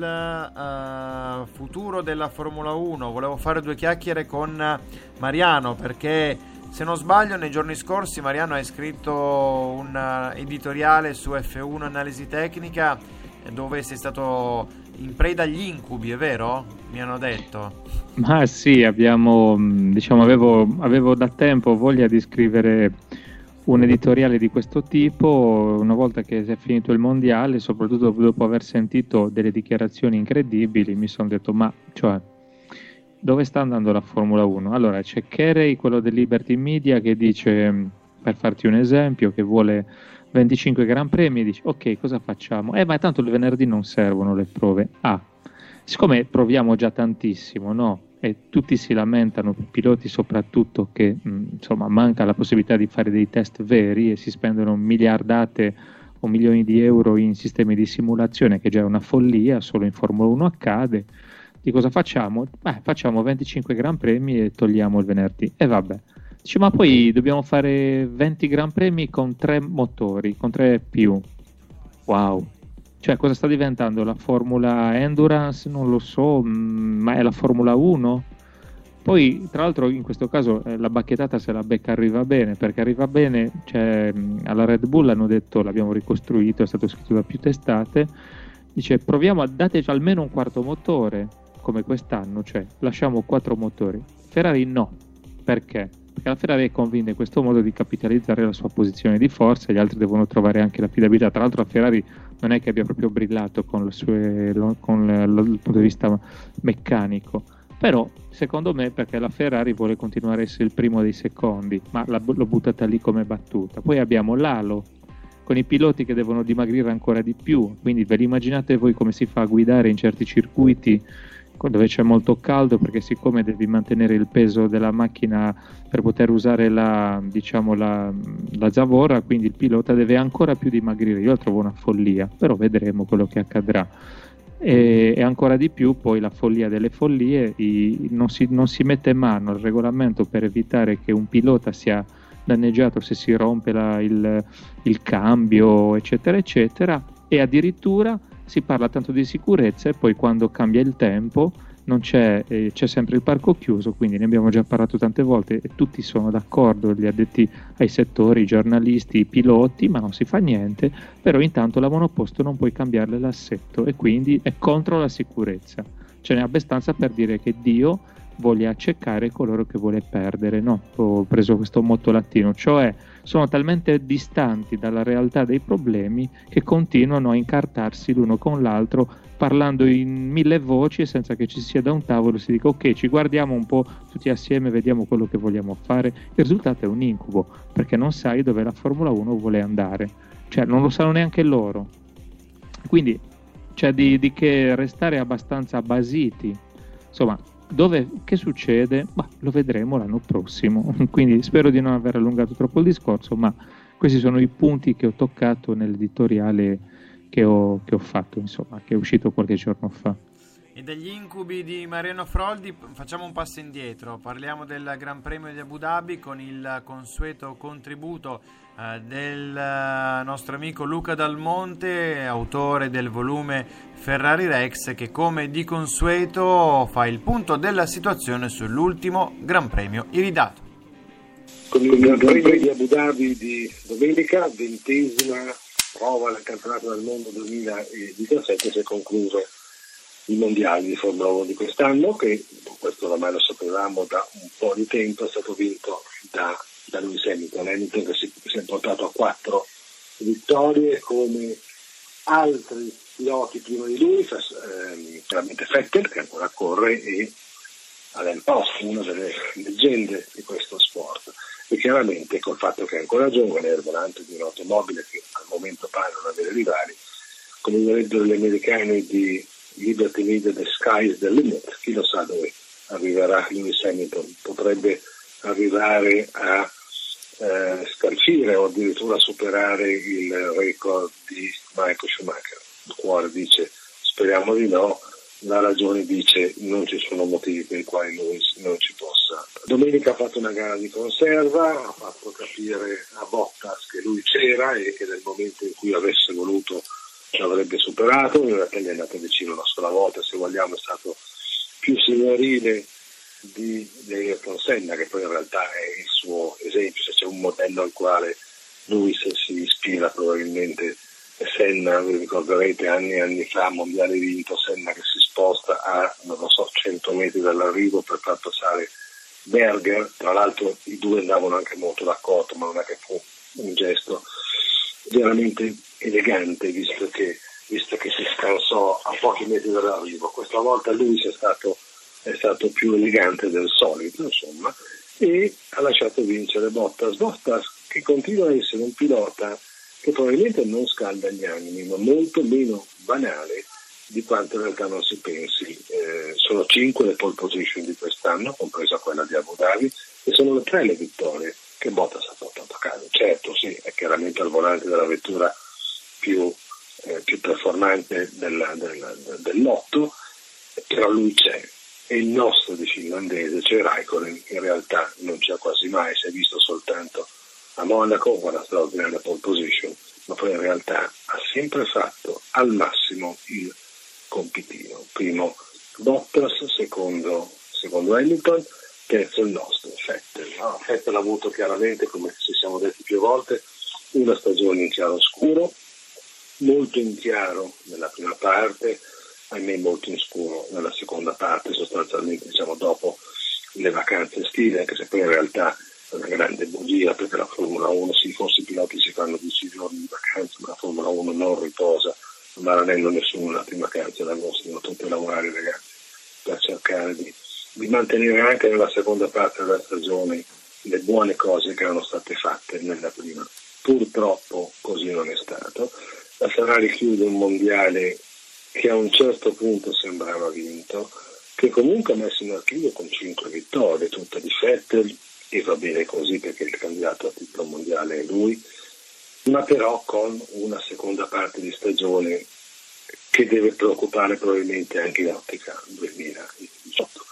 uh, futuro della Formula uno, volevo fare due chiacchiere con Mariano, perché se non sbaglio nei giorni scorsi Mariano ha scritto un uh, editoriale su F uno Analisi Tecnica dove sei stato in preda agli incubi, è vero? Mi hanno detto. Ma sì, abbiamo, diciamo, avevo, avevo da tempo voglia di scrivere un editoriale di questo tipo una volta che si è finito il mondiale, soprattutto dopo aver sentito delle dichiarazioni incredibili. Mi sono detto, ma cioè dove sta andando la Formula uno? Allora c'è Carey, quello del Liberty Media, che dice, per farti un esempio, che vuole venticinque gran premi, e dice ok, cosa facciamo? Eh ma tanto il venerdì non servono le prove. Ah, siccome proviamo già tantissimo, no? E tutti si lamentano, piloti soprattutto, che mh, insomma manca la possibilità di fare dei test veri e si spendono miliardate o milioni di euro in sistemi di simulazione, che già è una follia, solo in Formula uno accade. Di cosa facciamo? Beh, facciamo venticinque gran premi e togliamo il venerdì. E vabbè. Dice, ma poi dobbiamo fare venti gran premi con tre motori, con tre più. Wow. Cioè, cosa sta diventando la Formula Endurance? Non lo so, ma è la Formula uno? Poi tra l'altro in questo caso eh, la bacchettata se la becca arriva bene, perché arriva bene, cioè, mh, alla Red Bull hanno detto, l'abbiamo ricostruito, è stato scritto da più testate, dice proviamo a dateci almeno un quarto motore come quest'anno, cioè lasciamo quattro motori. Ferrari no, perché? Perché la Ferrari è convinta in questo modo di capitalizzare la sua posizione di forza, gli altri devono trovare anche l'affidabilità. Tra l'altro la Ferrari non è che abbia proprio brillato con, le sue, con le, lo, il punto di vista meccanico, però secondo me perché la Ferrari vuole continuare a essere il primo dei secondi, ma la, l'ho buttata lì come battuta. Poi abbiamo l'Halo con i piloti che devono dimagrire ancora di più, quindi ve l'immaginate voi come si fa a guidare in certi circuiti dove c'è molto caldo, perché siccome devi mantenere il peso della macchina per poter usare la, diciamo, la, la zavorra, quindi il pilota deve ancora più dimagrire. Io la trovo una follia, però vedremo quello che accadrà. E, e ancora di più poi la follia delle follie, i, non, si, non si mette mano al regolamento per evitare che un pilota sia danneggiato se si rompe la, il, il cambio eccetera eccetera, e addirittura si parla tanto di sicurezza e poi quando cambia il tempo non c'è, eh, c'è sempre il parco chiuso, quindi ne abbiamo già parlato tante volte e tutti sono d'accordo, gli addetti ai settori, i giornalisti, i piloti, ma non si fa niente. Però intanto la monoposto non puoi cambiarle l'assetto e quindi è contro la sicurezza. Ce n'è abbastanza per dire che Dio voglia accecare coloro che vuole perdere, no? Ho preso questo motto latino, cioè sono talmente distanti dalla realtà dei problemi che continuano a incartarsi l'uno con l'altro, parlando in mille voci senza che ci sia da un tavolo si dica ok, ci guardiamo un po' tutti assieme, vediamo quello che vogliamo fare. Il risultato è un incubo, perché non sai dove la Formula uno vuole andare, cioè non lo sanno neanche loro, quindi c'è di, di che restare abbastanza basiti. Insomma, dove, che succede? Bah, lo vedremo l'anno prossimo. Quindi spero di non aver allungato troppo il discorso, ma questi sono i punti che ho toccato nell'editoriale che ho, che ho fatto, insomma, che è uscito qualche giorno fa. E degli incubi di Mariano Froldi facciamo un passo indietro, parliamo del Gran Premio di Abu Dhabi con il consueto contributo eh, del nostro amico Luca Dal Monte, autore del volume Ferrari Rex, che come di consueto fa il punto della situazione sull'ultimo Gran Premio iridato. Con il Gran Premio di Abu Dhabi di domenica, ventesima prova del campionato del mondo duemiladiciassette, si è concluso i mondiali di Formula uno di quest'anno, che questo ormai lo sapevamo da un po' di tempo, è stato vinto da, da Lewis Hamilton. Hamilton che si, si è portato a quattro vittorie, come altri piloti prima di lui, ehm, chiaramente Vettel che ancora corre e Alain Prost, una delle leggende di questo sport, e chiaramente col fatto che è ancora giovane, è il volante di un'automobile che al momento pare non avere rivali, come direbbero gli americani di Liberty Media, the sky is the limit. Chi lo sa dove arriverà Lewis Hamilton, potrebbe arrivare a eh, scalfire o addirittura superare il record di Michael Schumacher. Il cuore dice speriamo di no, la ragione dice non ci sono motivi per i quali Lewis non ci possa. Domenica ha fatto una gara di conserva, ha fatto capire a Bottas che lui c'era e che nel momento in cui avesse voluto l'avrebbe superato. In realtà gli è andato vicino una sola volta, se vogliamo è stato più signorile di, di Ayrton Senna, che poi in realtà è il suo esempio. Se c'è un modello al quale lui se si ispira probabilmente è Senna. Vi ricorderete anni e anni fa, mondiale vinto, Senna che si sposta a, non lo so, cento metri dall'arrivo per far passare Berger. Tra l'altro i due andavano anche molto d'accordo, ma non è che fu un gesto veramente elegante, visto che, visto che si scansò a pochi metri dall'arrivo. Questa volta lui è stato, è stato più elegante del solito, insomma, e ha lasciato vincere Bottas. Bottas che continua a essere un pilota che probabilmente non scalda gli animi, ma molto meno banale di quanto in realtà non si pensi. Eh, sono cinque le pole position di quest'anno, compresa quella di Abu Dhabi, e sono le tre le vittorie che Bottas ha portato a casa. Certo, sì, è chiaramente al volante della vettura più, eh, più performante della, della, del lotto, però lui c'è, e il nostro di finlandese, cioè Raikkonen, in realtà non c'è quasi mai, si è visto soltanto a Monaco con una straordinaria pole position, ma poi in realtà ha sempre fatto al massimo il compitino. Primo Bottas, secondo, secondo Hamilton, terzo il nostro, Vettel. No? Vettel ha avuto chiaramente, come ci siamo detti più volte, una stagione in chiaro scuro, molto in chiaro nella prima parte, ahimè molto in scuro nella seconda parte, sostanzialmente diciamo dopo le vacanze estive, anche se poi in realtà è una grande bugia, perché la Formula uno, sì, forse i piloti si fanno dieci giorni di vacanza, ma la Formula uno non riposa, ma non hanno nessuno in vacanza d'agosto, devono tutti lavorare, ragazzi, per cercare di, di mantenere anche nella seconda parte della stagione le buone cose che erano state fatte nella prima. Purtroppo così non è stato. La Ferrari chiude un mondiale che a un certo punto sembrava vinto, che comunque ha messo in archivio con cinque vittorie, tutte di Vettel, e va bene così perché il candidato a titolo mondiale è lui, ma però con una seconda parte di stagione che deve preoccupare probabilmente anche in ottica duemiladiciotto.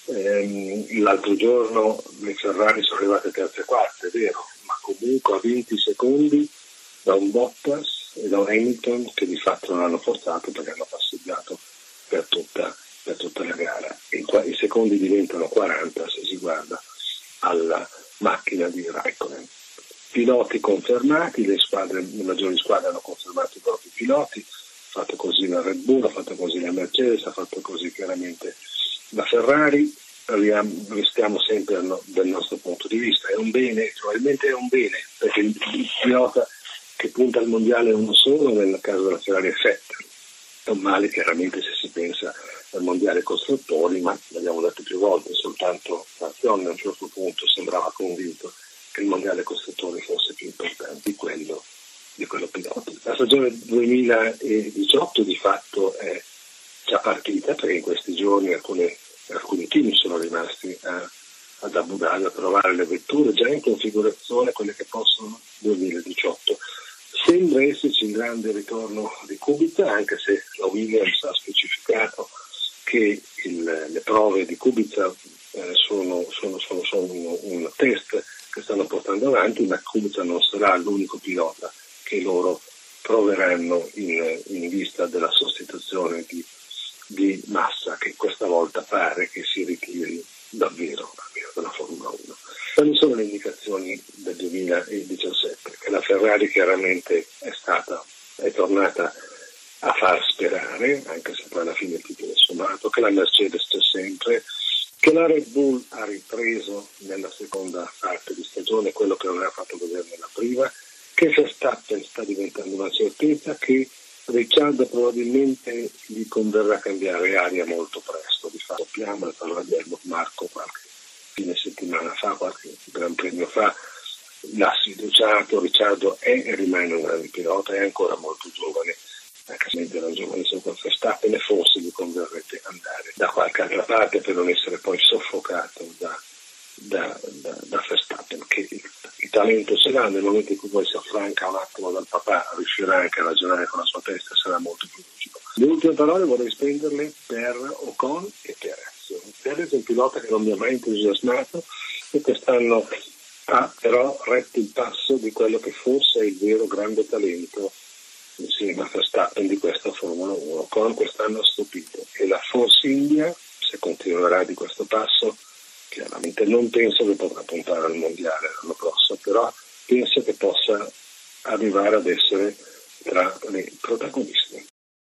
Ehm, l'altro giorno le Ferrari sono arrivate terze e quarte, è vero, ma comunque a venti secondi da un Bottas e da un Hamilton che di fatto non hanno forzato perché hanno passeggiato per tutta, per tutta la gara. E i secondi diventano quaranta se si guarda alla macchina di Raikkonen. Piloti confermati, le squadre, le maggiori squadre hanno confermato i propri piloti, ha fatto così la Red Bull, ha fatto così la Mercedes, ha fatto così chiaramente la Ferrari. Restiamo sempre dal nostro punto di vista, è un bene, probabilmente è un bene, perché il, il pilota che punta al mondiale è uno solo, nel caso della Ferrari è Vettel. È un male chiaramente se si pensa al mondiale costruttori, ma l'abbiamo detto più volte, soltanto Marchionne a un certo punto sembrava convinto che il mondiale costruttori fosse più importante di quello, di quello pilota. La stagione duemiladiciotto di fatto è già partita, perché in questi giorni alcune, alcuni team sono rimasti a, ad Abu Dhabi a provare le vetture già in configurazione, quelle che possono duemiladiciotto. Sembra esserci un grande ritorno di Kubica, anche se la Williams ha specificato che il, le prove di Kubica eh, sono, sono, sono, sono un, un test che stanno portando avanti, ma Kubica non sarà l'unico pilota che loro proveranno in, in vista della sostituzione di, di Massa, che questa volta pare che si ritiri davvero, davvero dalla Formula uno. Quali sono le indicazioni del duemiladiciassette? Che la Ferrari chiaramente è stata, è tornata a far sperare, anche se poi alla fine il titolo è sommato, che la Mercedes c'è sempre, che la Red Bull ha ripreso nella seconda parte di stagione quello che non aveva fatto vedere nella prima, che Verstappen sta diventando una certezza, che Ricciardo probabilmente gli converrà cambiare aria molto presto. Di fatto sappiamo, ne parlava di Helmut Marko qualche fine settimana fa, qualche gran premio fa, l'ha sfiduciato. Ricciardo è e rimane un grande pilota, è ancora molto giovane, anche se era giovane su quel Verstappen, e forse gli converrebbe andare da qualche altra parte per non essere poi soffocato da, da, da, da Verstappen, che il, il talento ce l'ha, nel momento in cui poi si affranca un attimo dal papà riuscirà anche a ragionare con la sua testa, sarà molto più lucido. Le ultime parole vorrei spenderle per Ocon e Perez. Perez è un pilota che non mi ha mai entusiasmato e quest'anno ha però retto il passo di quello che forse è il vero grande talento insieme a Verstappen di questa Formula uno. Ocon quest'anno ha stupito, e la Force India, se continuerà di questo passo, chiaramente non penso che potrà puntare al mondiale l'anno prossimo, però penso che possa arrivare ad essere tra le protagoniste.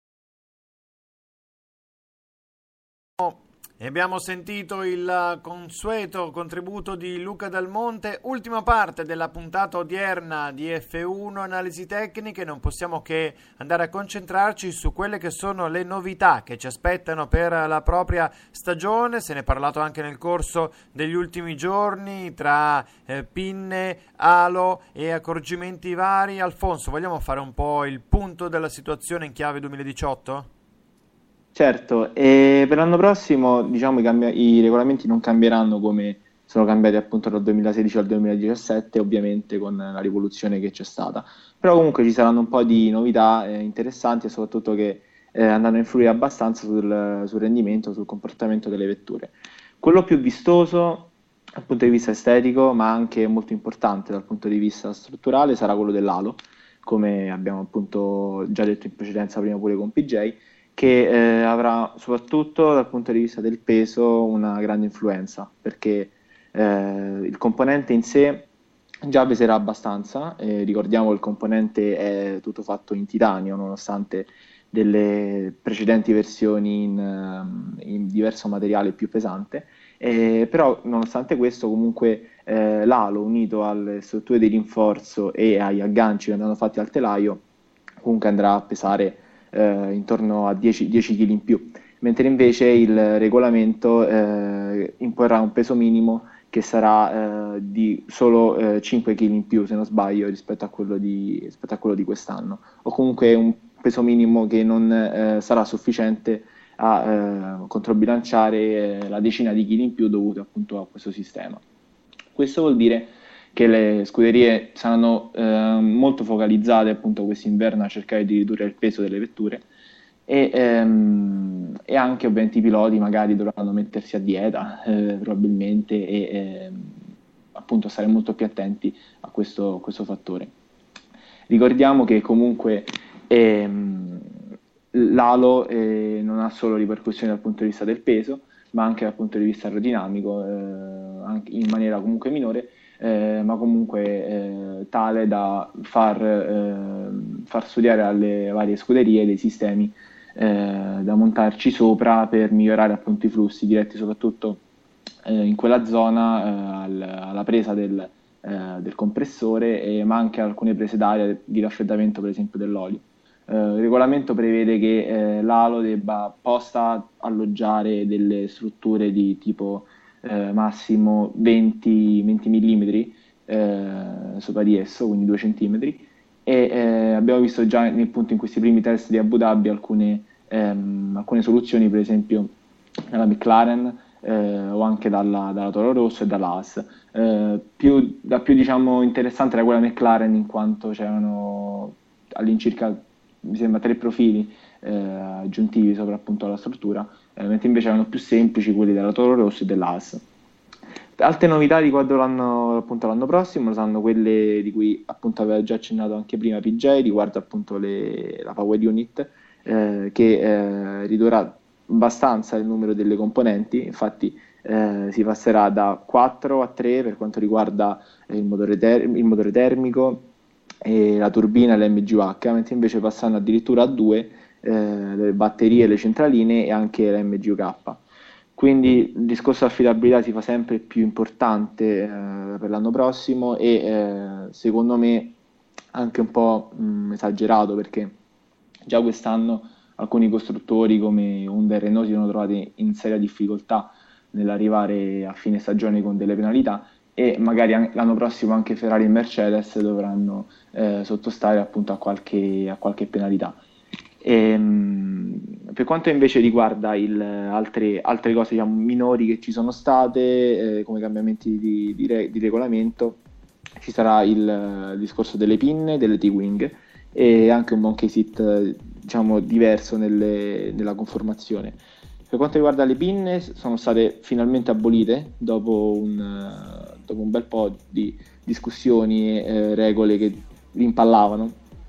E abbiamo sentito il consueto contributo di Luca Dal Monte. Ultima parte della puntata odierna di F uno Analisi Tecniche. Non possiamo che andare a concentrarci su quelle che sono le novità che ci aspettano per la propria stagione. Se ne è parlato anche nel corso degli ultimi giorni tra eh, pinne, halo e accorgimenti vari. Alfonso, vogliamo fare un po' il punto della situazione in chiave duemiladiciotto? Certo, e per l'anno prossimo diciamo i, cambia- i regolamenti non cambieranno come sono cambiati appunto dal duemilasedici al duemiladiciassette, ovviamente con la rivoluzione che c'è stata, però comunque ci saranno un po' di novità eh, interessanti e soprattutto che eh, andranno a influire abbastanza sul, sul rendimento, sul comportamento delle vetture. Quello più vistoso dal punto di vista estetico, ma anche molto importante dal punto di vista strutturale, sarà quello dell'halo, come abbiamo appunto già detto in precedenza prima pure con P J, che eh, avrà soprattutto dal punto di vista del peso una grande influenza, perché Eh, il componente in sé già peserà abbastanza, eh, ricordiamo che il componente è tutto fatto in titanio, nonostante delle precedenti versioni in, in diverso materiale più pesante, eh, però nonostante questo comunque eh, l'alo unito alle strutture di rinforzo e agli agganci che andranno fatti al telaio comunque andrà a pesare eh, intorno a dieci chili in più, mentre invece il regolamento eh, imporrà un peso minimo che sarà eh, di solo eh, cinque chili in più, se non sbaglio, rispetto a quello di, rispetto a quello di quest'anno, o comunque un peso minimo che non eh, sarà sufficiente a eh, controbilanciare eh, la decina di chili in più dovuti appunto a questo sistema. Questo vuol dire che le scuderie saranno eh, molto focalizzate appunto quest'inverno a cercare di ridurre il peso delle vetture e, ehm, e anche ovviamente i piloti magari dovranno mettersi a dieta eh, probabilmente e eh, appunto stare molto più attenti a questo, questo fattore. Ricordiamo che comunque ehm, l'alo eh, non ha solo ripercussioni dal punto di vista del peso, ma anche dal punto di vista aerodinamico, eh, anche in maniera comunque minore, eh, ma comunque eh, tale da far, eh, far studiare alle varie scuderie dei sistemi eh, da montarci sopra per migliorare appunto i flussi diretti soprattutto eh, in quella zona eh, al, alla presa del, eh, del compressore, e, ma anche alcune prese d'aria di raffreddamento per esempio dell'olio. Uh, il regolamento prevede che eh, l'alo debba possa alloggiare delle strutture di tipo eh, massimo venti millimetri eh, sopra di esso, quindi due centimetri, e eh, abbiamo visto già nel punto in questi primi test di Abu Dhabi alcune, ehm, alcune soluzioni, per esempio dalla McLaren eh, o anche dalla, dalla Toro Rosso e dalla Haas. Eh, più, la più diciamo interessante era quella McLaren, in quanto c'erano all'incirca mi sembra tre profili eh, aggiuntivi sopra appunto alla struttura, eh, mentre invece erano più semplici quelli della Toro Rosso e dell'Haas. Altre novità riguardo l'anno, appunto, l'anno prossimo saranno quelle di cui appunto aveva già accennato anche prima P J, riguardo appunto le, la Power Unit eh, che eh, ridurrà abbastanza il numero delle componenti. Infatti eh, si passerà da quattro a tre per quanto riguarda il motore, ter- il motore termico e la turbina e l'M G U H, mentre invece passano addirittura a due eh, le batterie, le centraline e anche l'M G U K. Quindi il discorso affidabilità si fa sempre più importante eh, per l'anno prossimo e eh, secondo me anche un po' mh, esagerato, perché già quest'anno alcuni costruttori come Honda e Renault si sono trovati in seria difficoltà nell'arrivare a fine stagione con delle penalità, e magari an- l'anno prossimo anche Ferrari e Mercedes dovranno eh, sottostare appunto a qualche, a qualche penalità. E, mh, per quanto invece riguarda il, altre, altre cose diciamo, minori che ci sono state eh, come cambiamenti di, di, re- di regolamento, ci sarà il, il discorso delle pinne, delle T-Wing e anche un monkey seat diciamo diverso nelle, nella conformazione. Per quanto riguarda le pinne, sono state finalmente abolite dopo un, dopo un bel po' di discussioni e eh, regole che vi impallavano.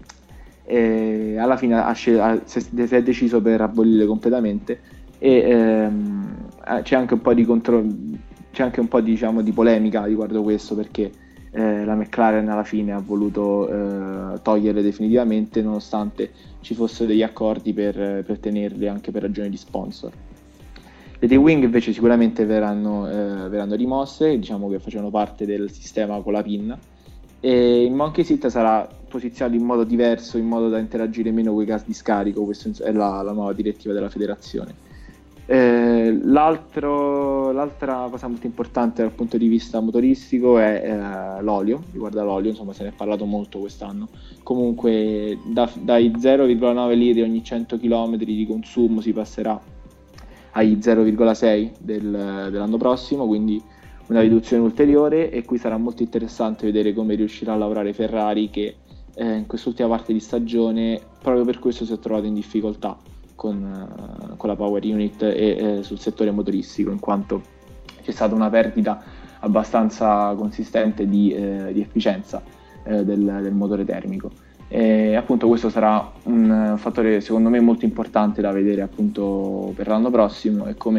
E alla fine ha scel- ha, si è deciso per abolirle completamente, e ehm, c'è anche un po' di contro- c'è anche un po' di, diciamo, di polemica riguardo questo, perché eh, la McLaren alla fine ha voluto eh, toglierle definitivamente, nonostante ci fossero degli accordi per, per tenerle anche per ragioni di sponsor. Le T-Wing invece sicuramente verranno, eh, verranno rimosse, diciamo che facevano parte del sistema con la pinna, e il monkey seat sarà posizionato in modo diverso, in modo da interagire meno con i gas di scarico. Questa è la, la nuova direttiva della federazione. Eh, l'altro, l'altra cosa molto importante dal punto di vista motoristico è eh, l'olio, riguarda l'olio, insomma se ne è parlato molto quest'anno. Comunque da, dai zero virgola nove litri ogni cento chilometri di consumo si passerà ai zero virgola sei del, dell'anno prossimo, quindi una riduzione ulteriore, e qui sarà molto interessante vedere come riuscirà a lavorare Ferrari, che eh, in quest'ultima parte di stagione proprio per questo si è trovato in difficoltà con, uh, con la Power Unit e eh, sul settore motoristico, in quanto c'è stata una perdita abbastanza consistente di, eh, di efficienza eh, del, del motore termico. E appunto questo sarà un fattore secondo me molto importante da vedere appunto per l'anno prossimo, e come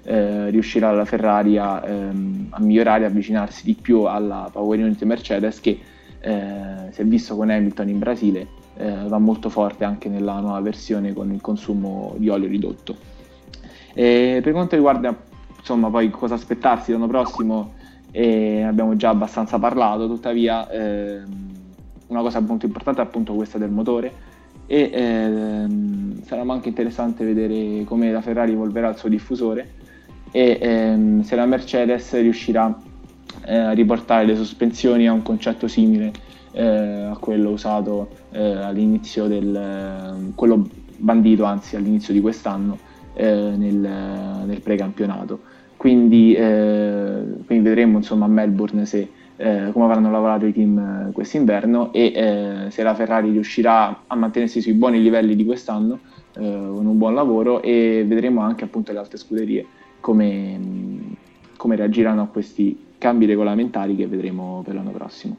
eh, riuscirà la Ferrari a, ehm, a migliorare, avvicinarsi di più alla Power Unit Mercedes, che eh, si è visto con Hamilton in Brasile, eh, va molto forte anche nella nuova versione con il consumo di olio ridotto. E per quanto riguarda insomma poi cosa aspettarsi l'anno prossimo, eh, abbiamo già abbastanza parlato, tuttavia ehm, una cosa molto importante è appunto questa del motore, e ehm, sarà anche interessante vedere come la Ferrari evolverà il suo diffusore e ehm, se la Mercedes riuscirà eh, a riportare le sospensioni a un concetto simile eh, a quello usato eh, all'inizio del eh, quello bandito anzi all'inizio di quest'anno eh, nel, nel precampionato. Quindi, eh, quindi vedremo insomma a Melbourne se Eh, come avranno lavorato i team eh, quest'inverno e eh, se la Ferrari riuscirà a mantenersi sui buoni livelli di quest'anno eh, con un buon lavoro, e vedremo anche appunto le altre scuderie come, come reagiranno a questi cambi regolamentari che vedremo per l'anno prossimo.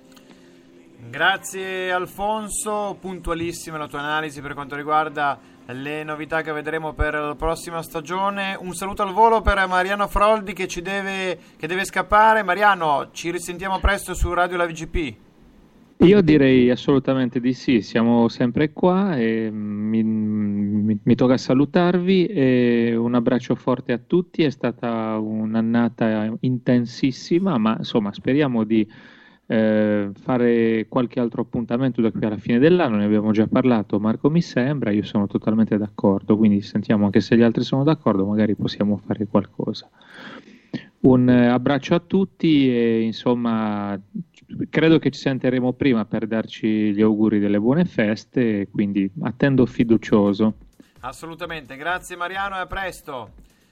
Grazie Alfonso, puntualissima la tua analisi per quanto riguarda le novità che vedremo per la prossima stagione. Un saluto al volo per Mariano Froldi che ci deve, che deve scappare. Mariano, ci risentiamo presto su Radio La V G P. Io direi assolutamente di sì, siamo sempre qua e mi, mi, mi tocca salutarvi e un abbraccio forte a tutti. È stata un'annata intensissima, ma insomma speriamo di Eh, fare qualche altro appuntamento da qui alla fine dell'anno. Ne abbiamo già parlato, Marco mi sembra, io sono totalmente d'accordo, quindi sentiamo anche se gli altri sono d'accordo, magari possiamo fare qualcosa. Un eh, abbraccio a tutti e insomma credo che ci sentiremo prima per darci gli auguri delle buone feste, quindi attendo fiducioso. Assolutamente, grazie Mariano e a presto.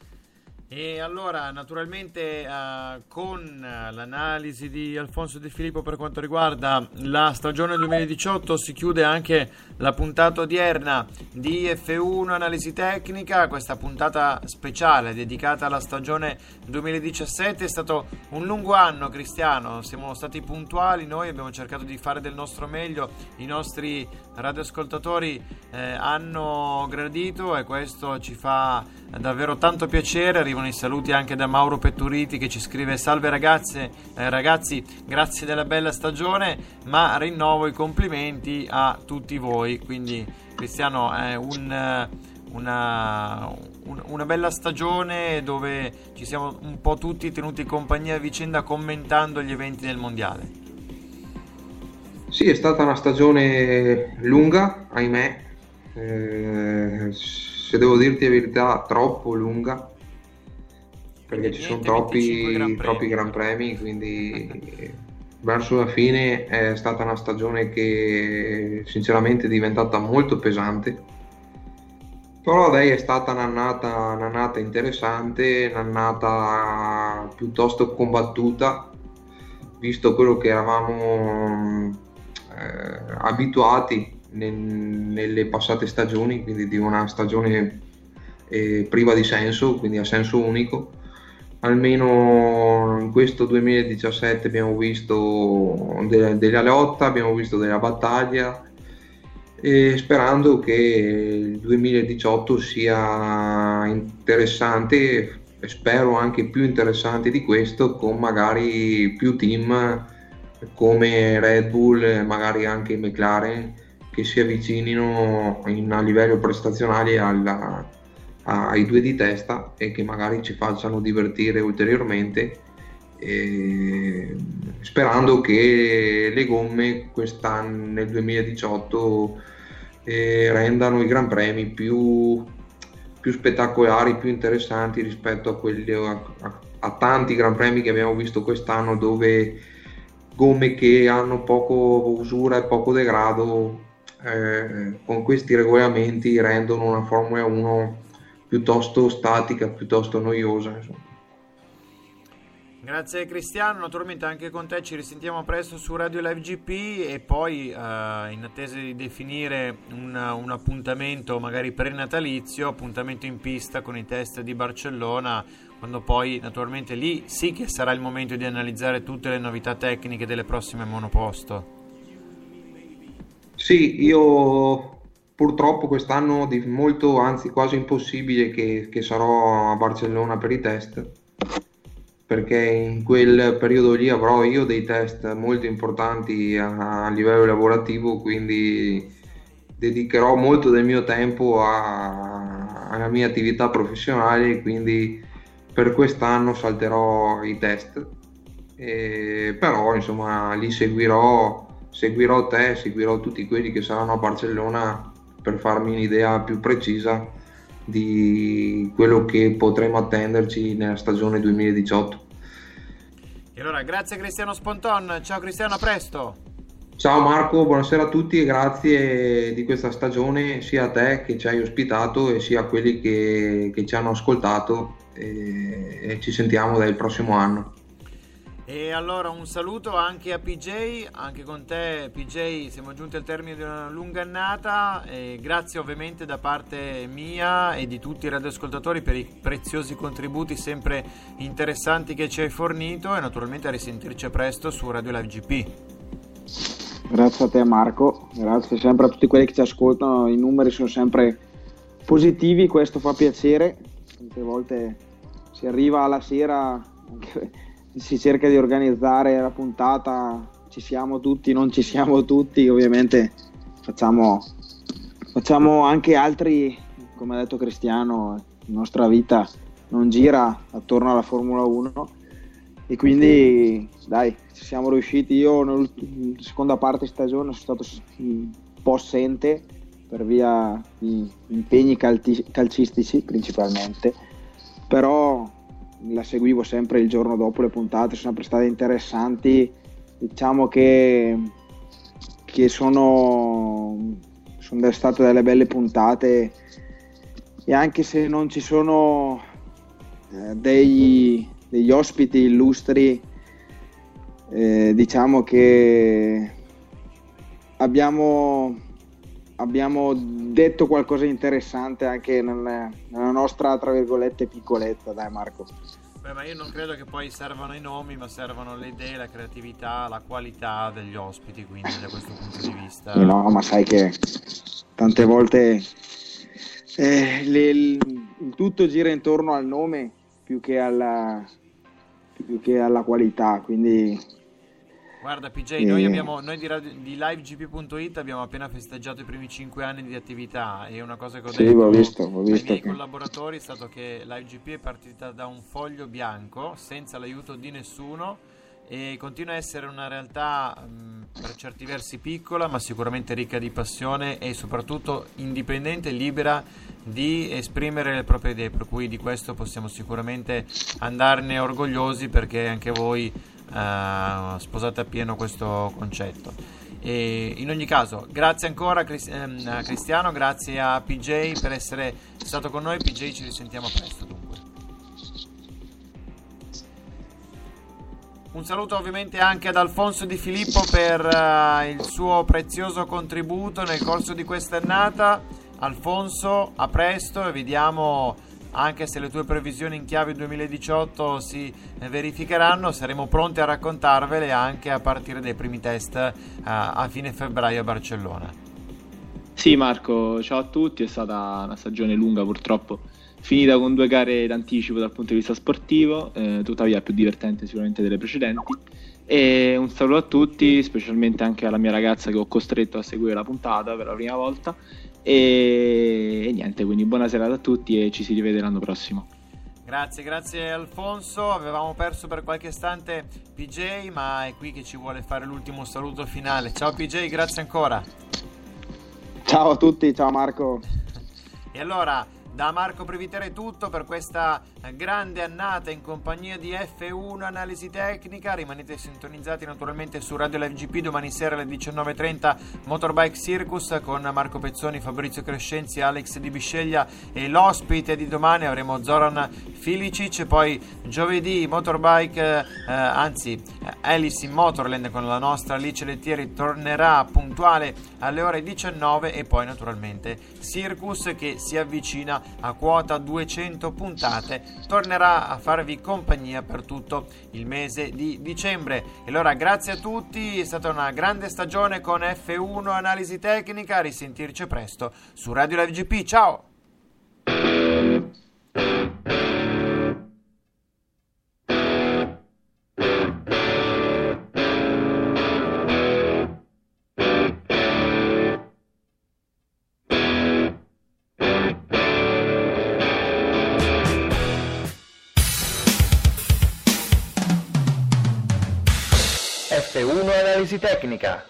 E allora naturalmente uh, con l'analisi di Alfonso De Filippo per quanto riguarda la stagione duemiladiciotto si chiude anche la puntata odierna di F uno Analisi Tecnica, questa puntata speciale dedicata alla stagione duemiladiciassette. È stato un lungo anno, Cristiano, siamo stati puntuali, noi abbiamo cercato di fare del nostro meglio, i nostri radioascoltatori eh, hanno gradito e questo ci fa davvero tanto piacere. Arrivano i saluti anche da Mauro Petturiti che ci scrive: salve ragazze, eh, ragazzi, grazie della bella stagione, ma rinnovo i complimenti a tutti voi. Quindi Cristiano, è un, una, un, una bella stagione dove ci siamo un po' tutti tenuti in compagnia a vicenda commentando gli eventi del mondiale. Sì, è stata una stagione lunga, ahimè, eh, se devo dirti la verità troppo lunga, perché ci sono troppi gran troppi gran premi, quindi verso la fine è stata una stagione che sinceramente è diventata molto pesante, però lei è stata un'annata, un'annata interessante, un'annata piuttosto combattuta, visto quello che eravamo eh, abituati nel, nelle passate stagioni, quindi di una stagione eh, priva di senso, quindi a senso unico. Almeno in questo duemiladiciassette abbiamo visto de- della lotta, abbiamo visto della battaglia, e sperando che il duemiladiciotto sia interessante, e spero anche più interessante di questo, con magari più team come Red Bull e magari anche McLaren che si avvicinino in, a livello prestazionale alla, ai due di testa e che magari ci facciano divertire ulteriormente, e sperando che le gomme quest'anno nel duemiladiciotto eh, rendano i Gran Premi più, più spettacolari, più interessanti rispetto a quelli a, a, a tanti Gran Premi che abbiamo visto quest'anno, dove gomme che hanno poco usura e poco degrado eh, con questi regolamenti rendono una Formula uno piuttosto statica, piuttosto noiosa, insomma. Grazie Cristiano, naturalmente anche con te ci risentiamo presto su Radio Live G P e poi eh, in attesa di definire un, un appuntamento magari prenatalizio, appuntamento in pista con i test di Barcellona, quando poi naturalmente lì sì che sarà il momento di analizzare tutte le novità tecniche delle prossime monoposto. Sì, io purtroppo quest'anno di molto, anzi quasi impossibile che, che sarò a Barcellona per i test, perché in quel periodo lì avrò io dei test molto importanti a, a livello lavorativo, quindi dedicherò molto del mio tempo a, alla mia attività professionale, quindi per quest'anno salterò i test, e, però insomma li seguirò, seguirò te, seguirò tutti quelli che saranno a Barcellona per farmi un'idea più precisa di quello che potremo attenderci nella stagione duemiladiciotto. E allora grazie Cristiano Sponton, ciao Cristiano, a presto. Ciao Marco, buonasera a tutti e grazie di questa stagione sia a te che ci hai ospitato e sia a quelli che, che ci hanno ascoltato, e, e ci sentiamo dal prossimo anno. E allora un saluto anche a P J, anche con te P J siamo giunti al termine di una lunga annata, e grazie ovviamente da parte mia e di tutti i radioascoltatori per i preziosi contributi sempre interessanti che ci hai fornito, e naturalmente a risentirci a presto su Radio Live G P. Grazie a te Marco, grazie sempre a tutti quelli che ci ascoltano, i numeri sono sempre positivi, questo fa piacere, tante volte si arriva alla sera, si cerca di organizzare la puntata, ci siamo tutti, non ci siamo tutti, ovviamente facciamo, facciamo anche altri, come ha detto Cristiano, la nostra vita non gira attorno alla Formula uno, e quindi dai, ci siamo riusciti. Io nella seconda parte di stagione sono stato un po' assente per via di impegni calci- calcistici principalmente, però la seguivo sempre il giorno dopo, le puntate sono sempre state interessanti, diciamo che, che sono, sono state delle belle puntate, e anche se non ci sono eh, degli, degli ospiti illustri, eh, diciamo che abbiamo, abbiamo detto qualcosa di interessante anche nel, nella nostra, tra virgolette, piccoletta, dai Marco. Beh, ma io non credo che poi servano i nomi, ma servano le idee, la creatività, la qualità degli ospiti, quindi da questo punto di vista... Eh no, ma sai che tante volte eh, le, il, il tutto gira intorno al nome più che alla, più che alla qualità, quindi... Guarda P J, eh. noi, abbiamo, noi di, radio, di livegp punto it abbiamo appena festeggiato i primi cinque anni di attività, e una cosa che ho sì, detto ho visto, ho visto ai miei che... collaboratori è stato che LiveGP è partita da un foglio bianco senza l'aiuto di nessuno, e continua a essere una realtà mh, per certi versi piccola, ma sicuramente ricca di passione e soprattutto indipendente e libera di esprimere le proprie idee, per cui di questo possiamo sicuramente andarne orgogliosi, perché anche voi Uh, sposate appieno questo concetto. E in ogni caso grazie ancora Crist- ehm, Cristiano, grazie a P J per essere stato con noi. P J, ci risentiamo presto dunque. Un saluto ovviamente anche ad Alfonso Di Filippo per uh, il suo prezioso contributo nel corso di quest'annata. Alfonso, a presto, e vediamo, anche se le tue previsioni in chiave duemiladiciotto si verificheranno, saremo pronti a raccontarvele anche a partire dai primi test uh, a fine febbraio a Barcellona. Sì Marco, ciao a tutti, è stata una stagione lunga purtroppo, finita con due gare d'anticipo dal punto di vista sportivo, eh, tuttavia più divertente sicuramente delle precedenti, e un saluto a tutti, specialmente anche alla mia ragazza che ho costretto a seguire la puntata per la prima volta. E, e niente, quindi buona serata a tutti e ci si rivede l'anno prossimo. Grazie, grazie Alfonso. Avevamo perso per qualche istante P J, ma è qui che ci vuole fare l'ultimo saluto finale. Ciao P J, grazie ancora. Ciao a tutti, ciao Marco. E allora da Marco Previtera è tutto per questa grande annata in compagnia di F uno Analisi Tecnica. Rimanete sintonizzati naturalmente su Radio Live G P, domani sera alle diciannove e trenta Motorbike Circus con Marco Pezzoni, Fabrizio Crescenzi, Alex Di Bisceglia, e l'ospite di domani avremo Zoran Filicic. Poi giovedì Motorbike, eh, anzi Alice in Motorland con la nostra Alice Lettieri tornerà puntuale alle ore diciannove, e poi naturalmente Circus che si avvicina insomma a quota duecento puntate, tornerà a farvi compagnia per tutto il mese di dicembre. E allora grazie a tutti, è stata una grande stagione con F uno Analisi Tecnica, a risentirci presto su Radio Live G P, ciao! F uno Analisi Tecnica.